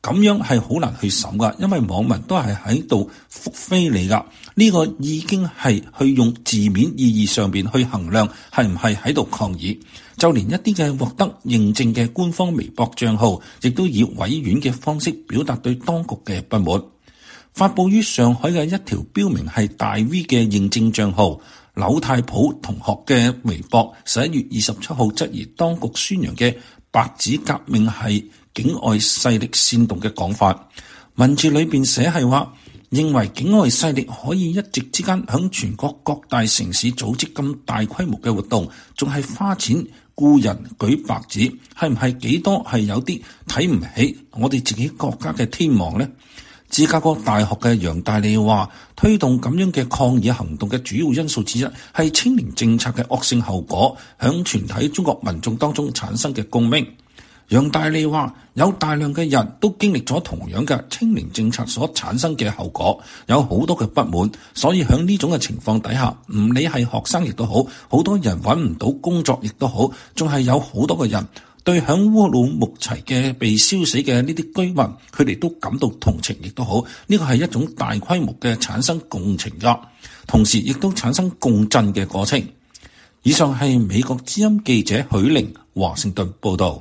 咁樣係好難去審噶，因為網民都係喺度復飛你噶。呢個已經係去用字面意義上邊去衡量係唔係喺度抗議。就連一啲嘅獲得認證嘅官方微博賬號，亦都以委婉嘅方式表達對當局嘅不滿。發佈於上海嘅一條標明係大 V 嘅認證賬號柳太普同學嘅微博，11月27號質疑當局宣揚嘅白紙革命係境外勢力煽動嘅講法。文字裏邊寫係話，認為境外勢力可以一夕之間響全國各大城市組織咁大規模嘅活動，仲係花錢雇人舉白紙，係唔係幾多係有啲睇唔起我哋自己國家嘅天皇呢？芝加哥大學嘅楊大利話，推動咁樣嘅抗議行動嘅主要因素之一係清零政策嘅惡性後果響全體中國民眾當中產生嘅共鳴。楊大利話，有大量嘅人都經歷咗同樣嘅清零政策所產生嘅後果，有好多嘅不滿，所以響呢種嘅情況底下，唔理係學生亦都好，好多人揾唔到工作亦都好，仲係有好多嘅人對響烏魯木齊嘅被燒死嘅呢啲居民，佢哋都感到同情亦都好，呢個係一種大規模嘅產生共情噶，同時亦都產生共振嘅過程。以上係美國之音記者許玲華盛頓報道。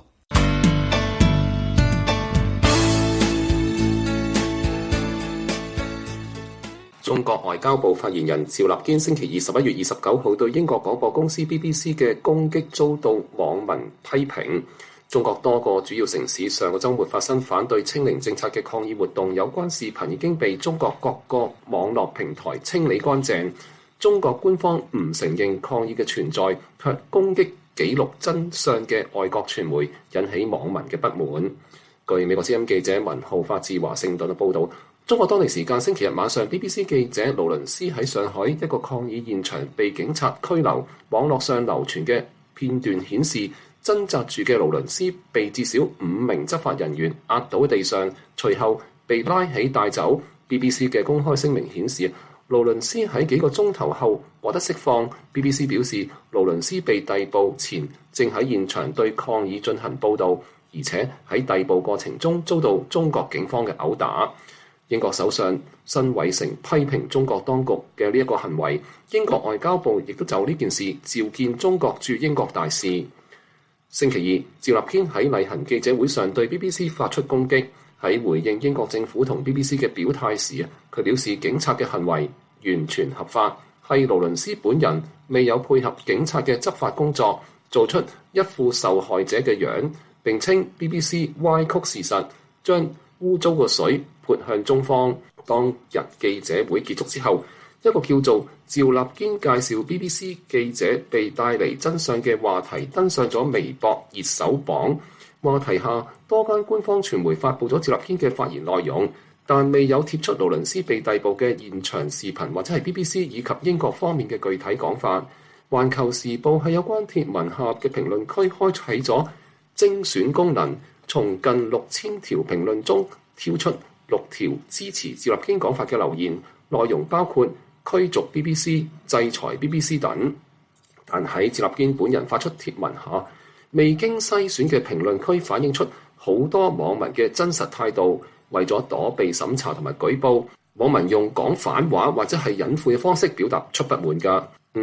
中國外交部發言人趙立堅星期二11月29號對英國廣播公司 BBC 嘅攻擊遭到網民批評。中國多個主要城市上個週末發生反對清零政策嘅抗議活動，有關視頻已經被中國各個網絡平台清理乾淨。中國官方唔承認抗議嘅存在，卻攻擊記錄真相嘅外國傳媒，引起網民嘅不滿。據美國之音記者文浩發自華盛頓嘅報導，中國當地時間星期日晚上 BBC 記者勞倫斯喺上海一個抗議現場被警察拘留。網絡上流傳嘅片段顯示，掙扎住嘅勞倫斯被至少5名執法人員壓倒喺地上，隨後被拉起帶走。BBC 嘅公開聲明顯示，勞倫斯喺幾個鐘頭後獲得釋放。BBC 表示，勞倫斯被逮捕前正喺現場對抗議進行報導，而且喺逮捕過程中遭到中國警方嘅毆打。英國首相辛偉誠批評中國當局嘅呢一個行為，英國外交部亦都就呢件事召見中國駐英國大使。星期二，趙立堅喺例行記者會上對 BBC 發出攻擊。喺回應英國政府同 BBC 嘅表態時，佢表示警察嘅行為完全合法，係勞倫斯本人未有配合警察嘅執法工作，做出一副受害者嘅樣，並稱 BBC 歪曲事實，將污糟個水潑向中方。當日記者會結束之後，一個叫做趙立堅介紹 BBC 記者被帶嚟真相嘅話題登上咗微博熱搜榜。話題下多間官方傳媒發布咗趙立堅嘅發言內容，但未有貼出勞倫斯被逮捕嘅現場視頻或者係 BBC 以及英國方面嘅具體講法。環球時報喺有關貼文下嘅評論區開啟咗精選功能，從近6000條評論中挑出6條支持趙立堅講法嘅留言，內容包括驅逐 BBC、制裁 BBC 等。但喺趙立堅本人發出貼文下，未經篩選嘅評論區反映出好多網民嘅真實態度。為咗躲避審查同埋舉報，網民用講反話或者係隱晦嘅方式表達出不滿㗎。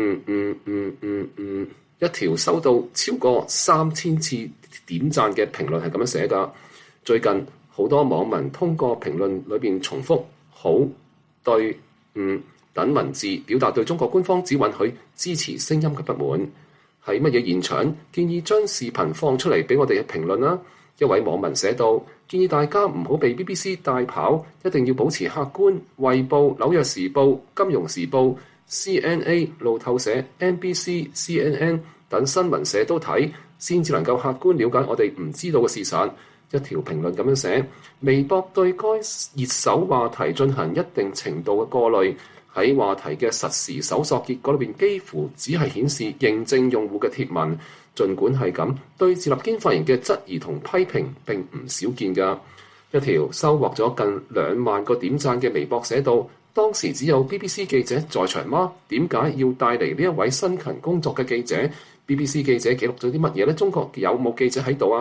一條收到超過3000次點讚嘅評論係咁樣寫㗎。最近好多網民通過評論裏邊重複好、對、等文字表達對中國官方只允許支持聲音嘅不滿。喺乜嘢現場？建議將視頻放出嚟俾我哋嘅評論啦。一位網民寫道：建議大家唔好被 BBC 帶跑，一定要保持客觀。衛報、紐約時報、金融時報、CNA、路透社、NBC、CNN 等新聞社都睇，先至能夠客觀了解我哋唔知道嘅事實。一條評論咁樣寫：微博對該熱搜話題進行一定程度嘅過濾。喺話題嘅實時搜索結果裏邊，幾乎只係顯示認證用戶嘅貼文。儘管係咁，對趙立堅發言嘅質疑同批評並唔少見㗎。一條收穫咗近2萬個點讚嘅微博寫道：當時只有 BBC 記者在場嗎？點解要帶嚟呢一位辛勤工作嘅記者？BBC 記者記錄咗啲乜嘢呢？中國有冇記者喺度啊？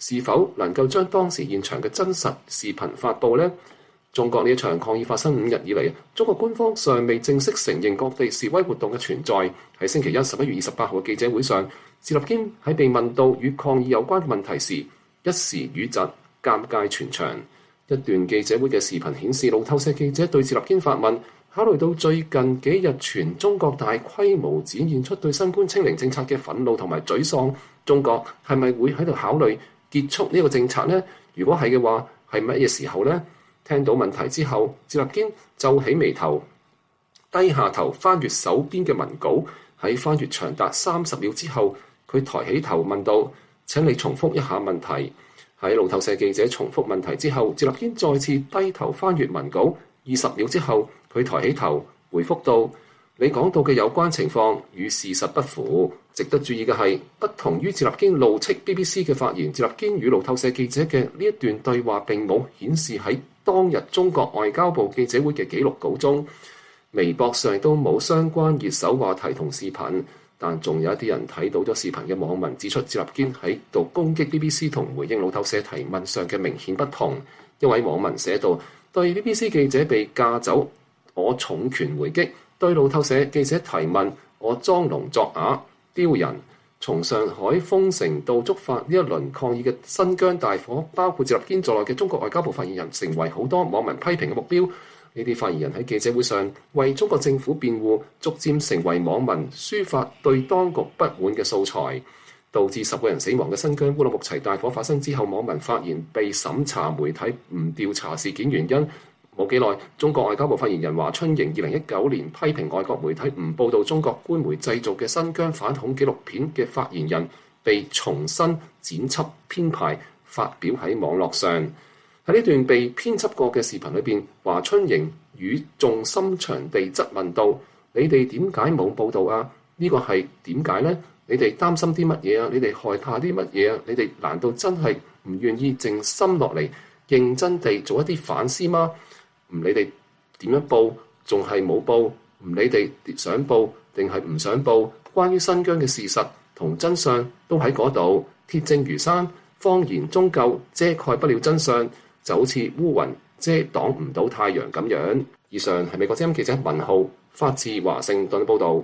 是否能夠將當時現場嘅真實視頻發布呢？中國呢一場抗議發生5日以嚟，中國官方尚未正式承認各地示威活動嘅存在。喺星期一11月28號嘅記者會上，趙立堅喺被問到與抗議有關嘅問題時，一時語窒，尷尬全場。一段記者會嘅視頻顯示，路透社記者對趙立堅發問：考慮到最近幾日全中國大規模展現出對新冠清零政策嘅憤怒同埋沮喪，中國係咪會喺度考慮結束呢個政策呢？如果係嘅話，係乜嘢時候呢？聽到問題之後，趙立堅皺起眉頭，低下頭翻閱手邊嘅文稿。喺翻閱長達30秒之後，佢抬起頭問道：請你重複一下問題。喺路透社記者重複問題之後，趙立堅再次低頭翻閱文稿。20秒之後，佢抬起頭回覆道：你講到嘅有關情況與事實不符。值得注意嘅係，不同於趙立堅怒斥 BBC 嘅發言，趙立堅與路透社記者嘅呢一段對話並冇顯示喺當日中國外交部記者會嘅記錄稿中，微博上都冇相關熱搜話題同視頻，但仲有一啲人睇到咗視頻嘅網民指出，趙立堅喺度攻擊 BBC 同回應路透社提問上嘅明顯不同。一位網民寫道：對 BBC 記者被架走，我重拳回擊；對路透社記者提問，我裝聾作啞。丟人。從上海封城到觸發呢一輪抗議嘅新疆大火，包括趙立堅在內嘅中國外交部發言人成為好多網民批評嘅目標。呢啲發言人喺記者會上為中國政府辯護，逐漸成為網民抒發對當局不滿嘅素材。導致10個人死亡嘅新疆烏魯木齊大火發生之後，網民發言被審查，媒體唔調查事件原因。冇幾耐，中國外交部發言人華春瑩2019年批評外國媒體唔報導中國官媒製造嘅新疆反恐紀錄片嘅發言人被重新剪輯編排發表喺網絡上。喺呢段被編輯過嘅視頻裏邊，華春瑩語重心長地質問道：你哋點解冇報導啊？呢個係點解呢？你哋擔心啲乜嘢啊？你哋害怕啲乜嘢啊？你哋難道真係唔願意靜心落嚟，認真地做一啲反思嗎？唔理你哋點樣報，仲係冇報；唔理你哋想報定係唔想報，關於新疆嘅事實同真相都喺嗰度，鐵證如山。謊言終究遮蓋不了真相，就好似烏雲遮擋唔到太陽咁樣。以上係美國之音記者文浩發自華盛頓報導。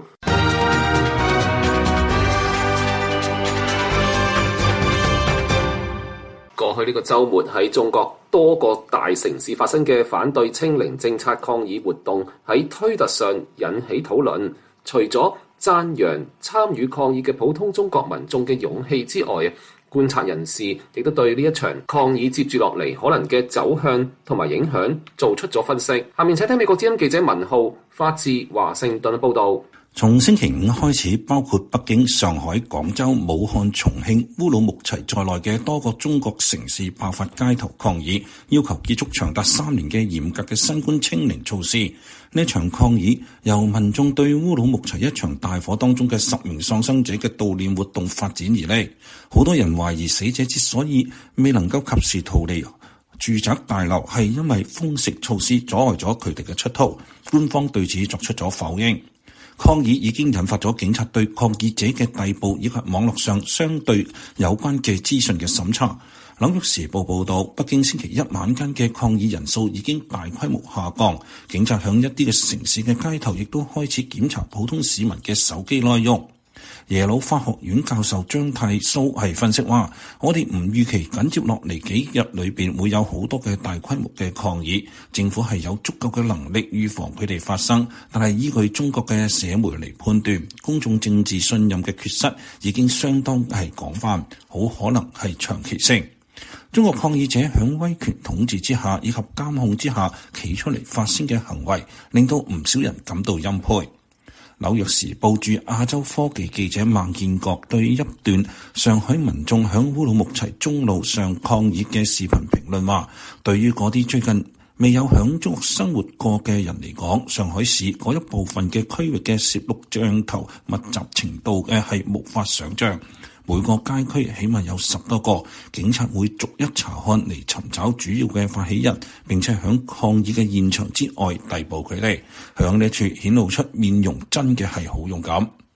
過去呢個週末喺中國多個大城市發生嘅反對清零政策抗議活動喺推特上引起討論。除咗讚揚參與抗議嘅普通中國民眾嘅勇氣之外，觀察人士亦都對呢一場抗議接住落嚟可能嘅走向同埋影響做出咗分析。下面請聽美國之音記者文浩發自華盛頓嘅報導。 從星期5開始，包括北京、上海、廣州、武漢、重慶、烏魯木齊在內嘅多個中國城市爆發街頭抗議，要求結束長達3年嘅嚴格嘅新冠清零措施。呢場抗議由民眾對烏魯木齊一場大火當中嘅10名喪生者嘅悼念活動發展而嚟。好多人懷疑死者之所以未能夠及時逃離住宅大樓，係因為封城措施阻礙咗佢哋嘅出逃。官方對此作出咗否認。抗議已經引發咗警察對抗議者嘅逮捕以及網絡上相對有關嘅資訊嘅審查。紐約時報報道，北京星期一晚間嘅抗議人數已經大規模下降，警察響一啲嘅城市嘅街頭亦都開始檢查普通市民嘅手機內容。耶魯法學院教授張太蘇係分析話，我哋唔預期緊接落嚟幾日裏邊會有好多嘅大規模嘅抗議，政府係有足夠嘅能力預防佢哋發生，但係依據中國嘅社媒嚟判斷，公眾政治信任嘅缺失已經相當係廣泛，好可能係長期性。中國抗議者響威權統治之下以及監控之下企出嚟發聲嘅行為，令到唔少人感到欽佩。紐約時報駐亞洲科技記者孟建國對一段上海民眾響烏魯木齊中路上抗議嘅視頻評論話，對於嗰啲最近未有響中國生活過嘅人嚟講，上海市嗰一部分嘅區域嘅攝錄像頭密集程度嘅係無法想像。每個街區起碼有10多個，警察會逐一查看嚟尋找主要嘅發起人，並且響抗議嘅現場之外逮捕佢哋。響呢處顯露出面容真嘅係好勇敢。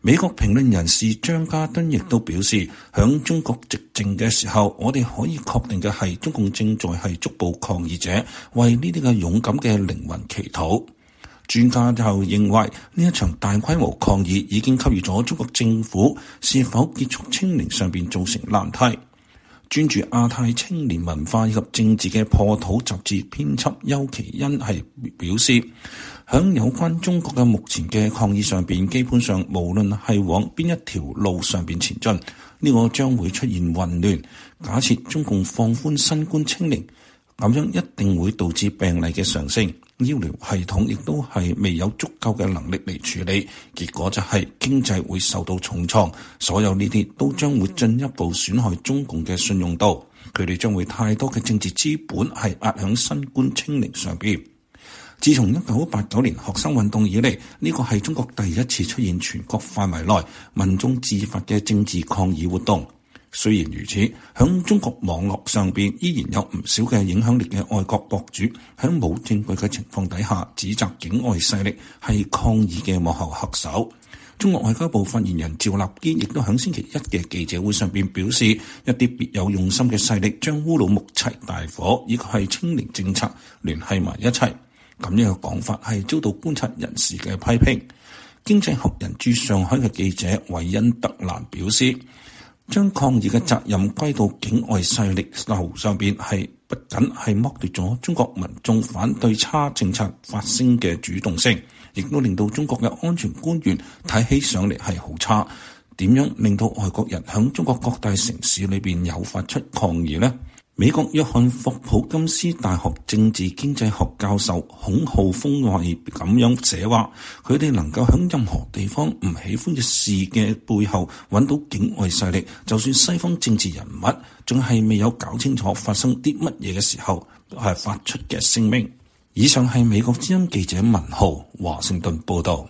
美國評論人士張家敦亦都表示，響中國寂靜嘅時候，我哋可以確定嘅係中共正在係逐步抗議者為呢啲嘅勇敢嘅靈魂祈禱。專家就認為呢一場大規模抗議已經給予咗中國政府是否結束清零上邊造成難題。專注亞太青年文化以及政治嘅破土雜誌編輯邱其恩係表示，響有關中國嘅目前嘅抗議上邊，基本上無論係往邊一條路上邊前進，呢個將會出現混亂。假設中共放寬新冠清零，咁樣一定會導致病例嘅上升，醫療系統亦都係未有足夠嘅能力嚟處理，結果就係經濟會受到重創，所有呢啲都將會進一步損害中共嘅信用度，佢哋將會太多嘅政治資本係壓響新冠清零上邊。自從1989年學生運動以嚟，呢個係中國第一次出現全國範圍內民眾自發嘅政治抗議活動。雖然如此，響中國網絡上邊依然有唔少嘅影響力嘅愛國博主，響冇證據嘅情況底下，指責境外勢力係抗議嘅幕後黑手。中國外交部發言人趙立堅亦都響星期一嘅記者會上邊表示，一啲別有用心嘅勢力將烏魯木齊大火以及係清零政策聯繫埋一齊，咁樣嘅講法係遭到觀察人士嘅批評。經濟學人駐上海嘅記者韋恩特蘭表示，將抗議嘅責任歸到境外勢力頭上邊，係不僅係剝奪咗中國民眾反對差政策發聲嘅主動性，亦都令到中國嘅安全官員睇起上嚟係好差。點樣令到外國人響中國各大城市裏邊誘發出抗議呢？美國約翰霍普金斯大學政治經濟學教授孔浩峰係咁樣寫話，佢哋能夠響任何地方唔喜歡嘅事嘅背後揾到境外勢力，就算西方政治人物仲係未有搞清楚發生啲乜嘢嘅時候，係發出嘅聲明。以上係美國之音記者文浩華盛頓報道。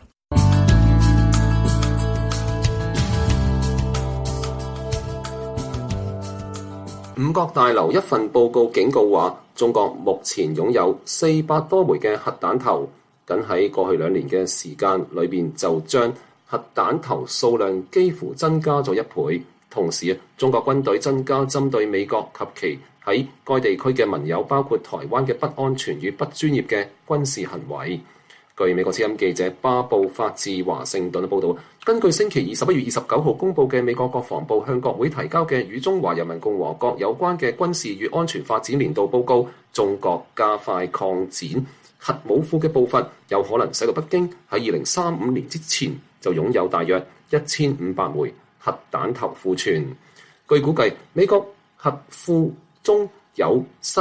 五角大樓一份報告警告話，中國目前擁有400多枚嘅核彈頭，僅喺過去2年嘅時間裏邊就將核彈頭數量幾乎增加咗1倍。同時，中國軍隊增加針對美國及其喺該地區嘅盟友，包括台灣嘅不安全與不專業嘅軍事行為。據美國之音記者巴布發自華盛頓嘅報導，根據星期二11月29號公佈嘅美國國防部向國會提交嘅與中華人民共和國有關嘅軍事與安全發展年度報告，中國加快擴展核武庫嘅步伐，有可能使到北京喺2035年之前就擁有大約1500枚核彈頭庫存。據估計，美國核庫中有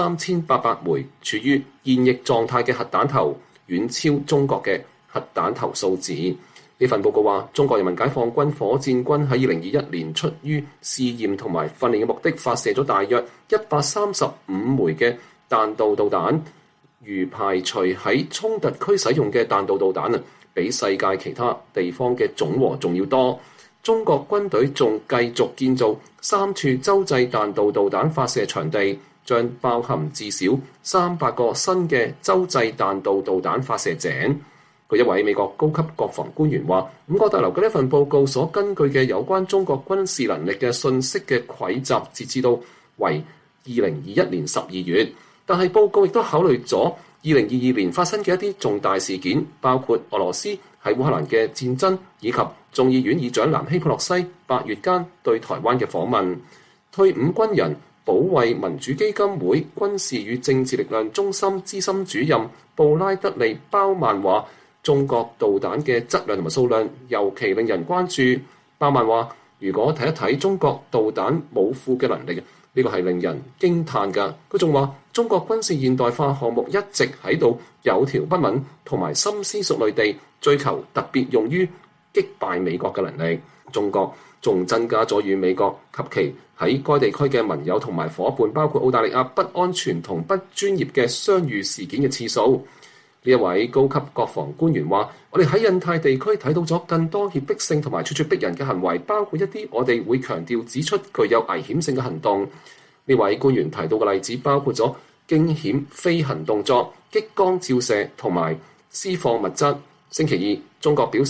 3800枚處於現役狀態嘅核彈頭，遠超中國嘅核彈頭數字。呢份報告話，中國人民解放軍火箭軍喺2021年出於試驗同埋訓練嘅目的，發射咗大約135枚嘅彈道導彈，如排除喺衝突區使用嘅彈道導彈比世界其他地方嘅總和仲要多。中國軍隊仲繼續建造3處洲際彈道導彈發射場地，將包含至少300個新嘅洲際彈道導彈發射井。據一位美國高級國防官員話，五角大樓嘅呢份報告所根據嘅有關中國軍事能力嘅信息嘅匯集，截至到為2021年12月。但係報告亦都考慮咗2022年發生嘅一啲重大事件，包括俄羅斯喺烏克蘭嘅戰爭，以及眾議院議長南希佩洛西8月間對台灣嘅訪問。退伍軍人保衛民主基金會軍事與政治力量中心資深主任布拉德利鮑曼話，中國導彈嘅質量同埋數量尤其令人關注。鮑曼話，如果睇一睇中國導彈武庫嘅能力，呢個係令人驚嘆㗎。佢仲話，中國軍事現代化項目一直喺度有條不紊同埋深思熟慮地追求特別用於擊敗美國嘅能力。中國仲增加咗與美國及其喺該地區嘅盟友同埋伙伴，包括澳大利亞不安全同不專業嘅相遇事件嘅次數。呢一位高級國防官員話，我哋喺印太地區睇到咗更多脅迫性同埋咄咄逼人嘅行為，包括一啲我哋會強調指出具有危險性嘅行動。呢位官員提到嘅例子包括咗驚險飛行動作、激光照射同埋施放物質。星期二，中國表示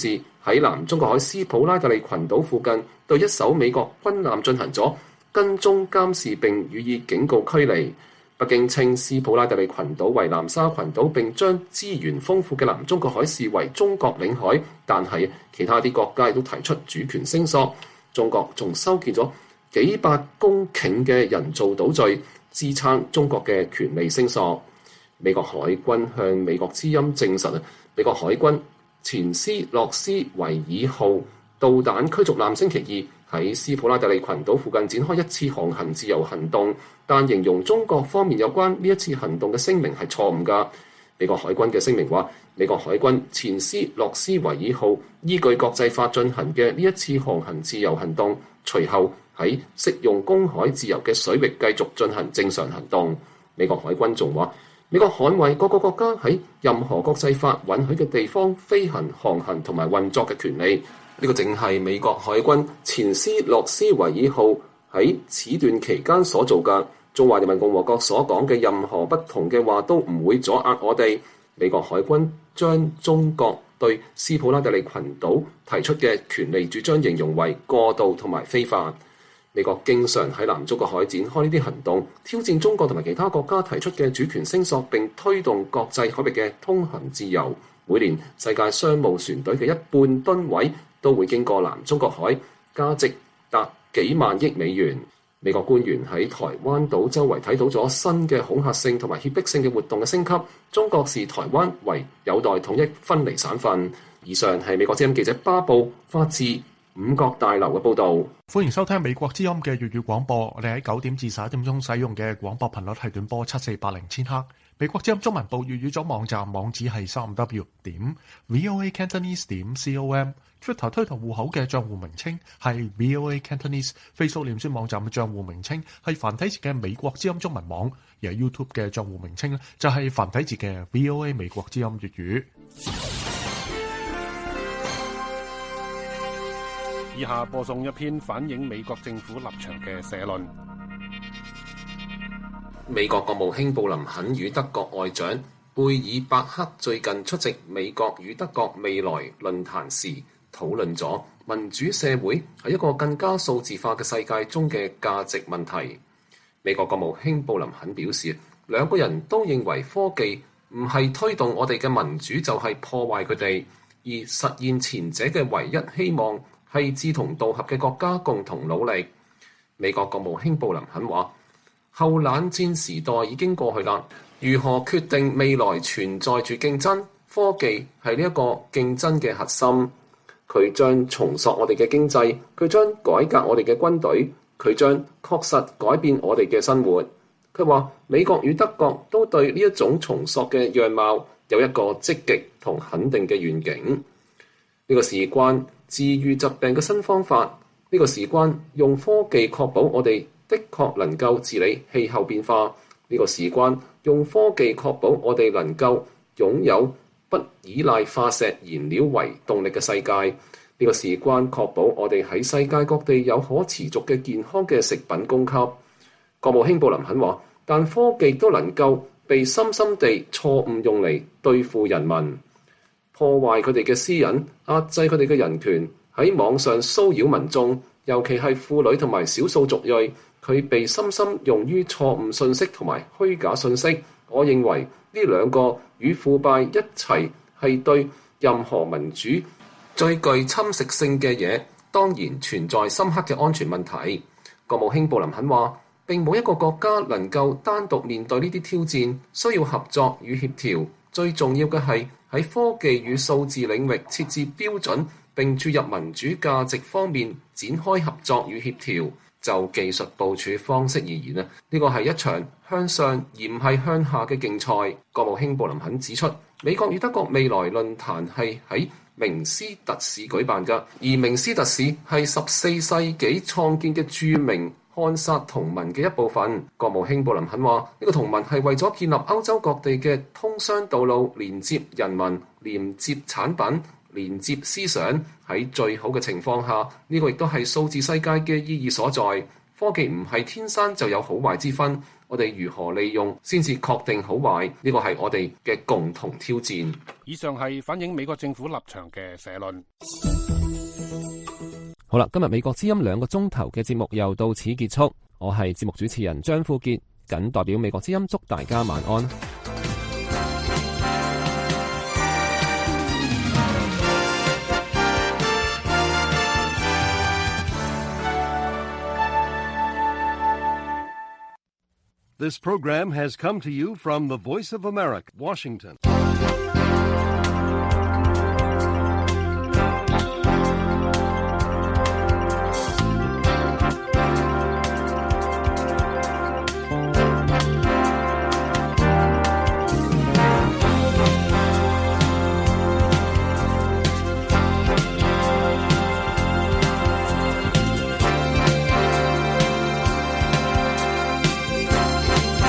喺南中國海斯普拉特利群島附近對一艘美國軍艦進行咗跟蹤監視並予以警告驅離。北京稱斯普拉特利群島為南沙群島，並將資源豐富嘅南中國海視為中國領海，但係其他啲國家亦都提出主權聲索。中國仲修建咗幾百公頃嘅人造島嶼，支撐中國嘅權利聲索。美國海軍向美國之音證實，美國海軍前斯洛斯維爾號導彈驅逐艦星期二喺斯普拉特利群島附近展開一次航行自由行動，但形容中國方面有關呢一次行動嘅聲明係錯誤㗎。美國海軍嘅聲明話，美國海軍前斯洛斯維爾號依據國際法進行嘅呢一次航行自由行動，隨後喺適用公海自由嘅水域繼續進行正常行動。美國海軍仲話，美國捍衛各個國家喺任何國際法允許嘅地方飛行、航行同埋運作嘅權利。呢個正係美國海軍前斯洛斯維爾號喺此段期間所做嘅。中華人民共和國所講嘅任何不同嘅話都唔會阻壓我哋。美國海軍將中國對斯普拉特利群島提出嘅權利主張形容為過度同埋非法。美國經常喺南中國海展開呢啲行動，挑戰中國同埋其他國家提出嘅主權聲索，並推動國際海域嘅通行自由。每年世界商務船隊嘅一半噸位都會經過南中國海，價值達幾萬億美元。美國官員喺台灣島周圍睇到咗新嘅恐嚇性同埋脅迫性嘅活動嘅升級。中國視台灣為有待統一分離省份。以上係美國之音記者巴布發自五角大樓嘅報導。 歡迎收聽美國之音嘅粵語廣播。我哋喺9點至11點鐘使用嘅廣播頻率係短波7480千赫。美國之音中文部粵語組網站網址係3w.voacantonese.com。Twitter 推特戶口嘅帳戶名稱係 VOA Cantonese。Facebook 臉書網站嘅帳戶名稱係繁體字嘅美國之音中文網。而 YouTube 嘅帳戶名稱咧就係繁體字嘅 VOA 美國之音粵語。以下播送一篇反映美國政府立場嘅社論。 美國國務卿布林肯與德國外長貝爾伯克最近出席美國與德國未來論壇時，討論咗民主社會喺一個更加數字化嘅世界中嘅價值問題。美國國務卿布林肯表示，兩個人都認為科技唔係推動我哋嘅民主，就係破壞佢哋，而實現前者嘅唯一希望係志同道合嘅國家共同努力。美國國務卿布林肯話，後冷戰時代已經過去啦，如何決定未來存在住競爭？科技係呢一個競爭嘅核心。佢將重塑我哋嘅經濟，佢將改革我哋嘅軍隊，佢將確實改變我哋嘅生活。佢話美國與德國都對呢一種重塑嘅樣貌有一個積極同肯定嘅願景。呢個事關治癒疾病嘅新方法，呢個事關用科技確保我哋的確能夠治理氣候變化，呢個事關用科技確保我哋能夠擁有不依賴化石燃料為動力嘅世界，呢個事關確保我哋喺世界各地有可持續嘅健康嘅食品供給。國務卿布林肯話，但科技都能夠被深深地錯誤用嚟對付人民，破壞佢哋嘅私隱，壓制佢哋嘅人權，喺網上騷擾民眾，尤其係婦女同埋少數族裔。佢被深深用於錯誤信息同埋虛假信息。我認為呢兩個與腐敗一齊係對任何民主最具侵蝕性嘅嘢，當然存在深刻嘅安全問題。國務卿布林肯話，並冇一個國家能夠單獨面對呢啲挑戰，需要合作與協調。最重要嘅係喺科技與數字領域設置標準，並注入民主價值方面展開合作與協調。就技術部署方式而言呢個係一場向上而唔係向下嘅競賽。國務卿布林肯指出，美國與德國未來論壇係喺明斯特市舉辦㗎，而明斯特市係14世紀創建嘅著名漢薩同盟嘅一部分。國務卿布林肯話，呢個同盟係為咗建立歐洲各地嘅通商道路，連接人民，連接產品，連接思想。喺最好嘅情況下，呢個亦都係數字世界嘅意義所在。科技唔係天生就有好壞之分， 我哋如何利用先至確定好壞，呢個係我哋嘅共同挑戰。 以上係反映美國政府立場嘅社論。 好啦，今日美國之音2個鐘頭嘅節目又到此結束。我係節目主持人張富傑，謹代表美國之音祝大家晚安。 This program has come to you from the Voice of America, Washington.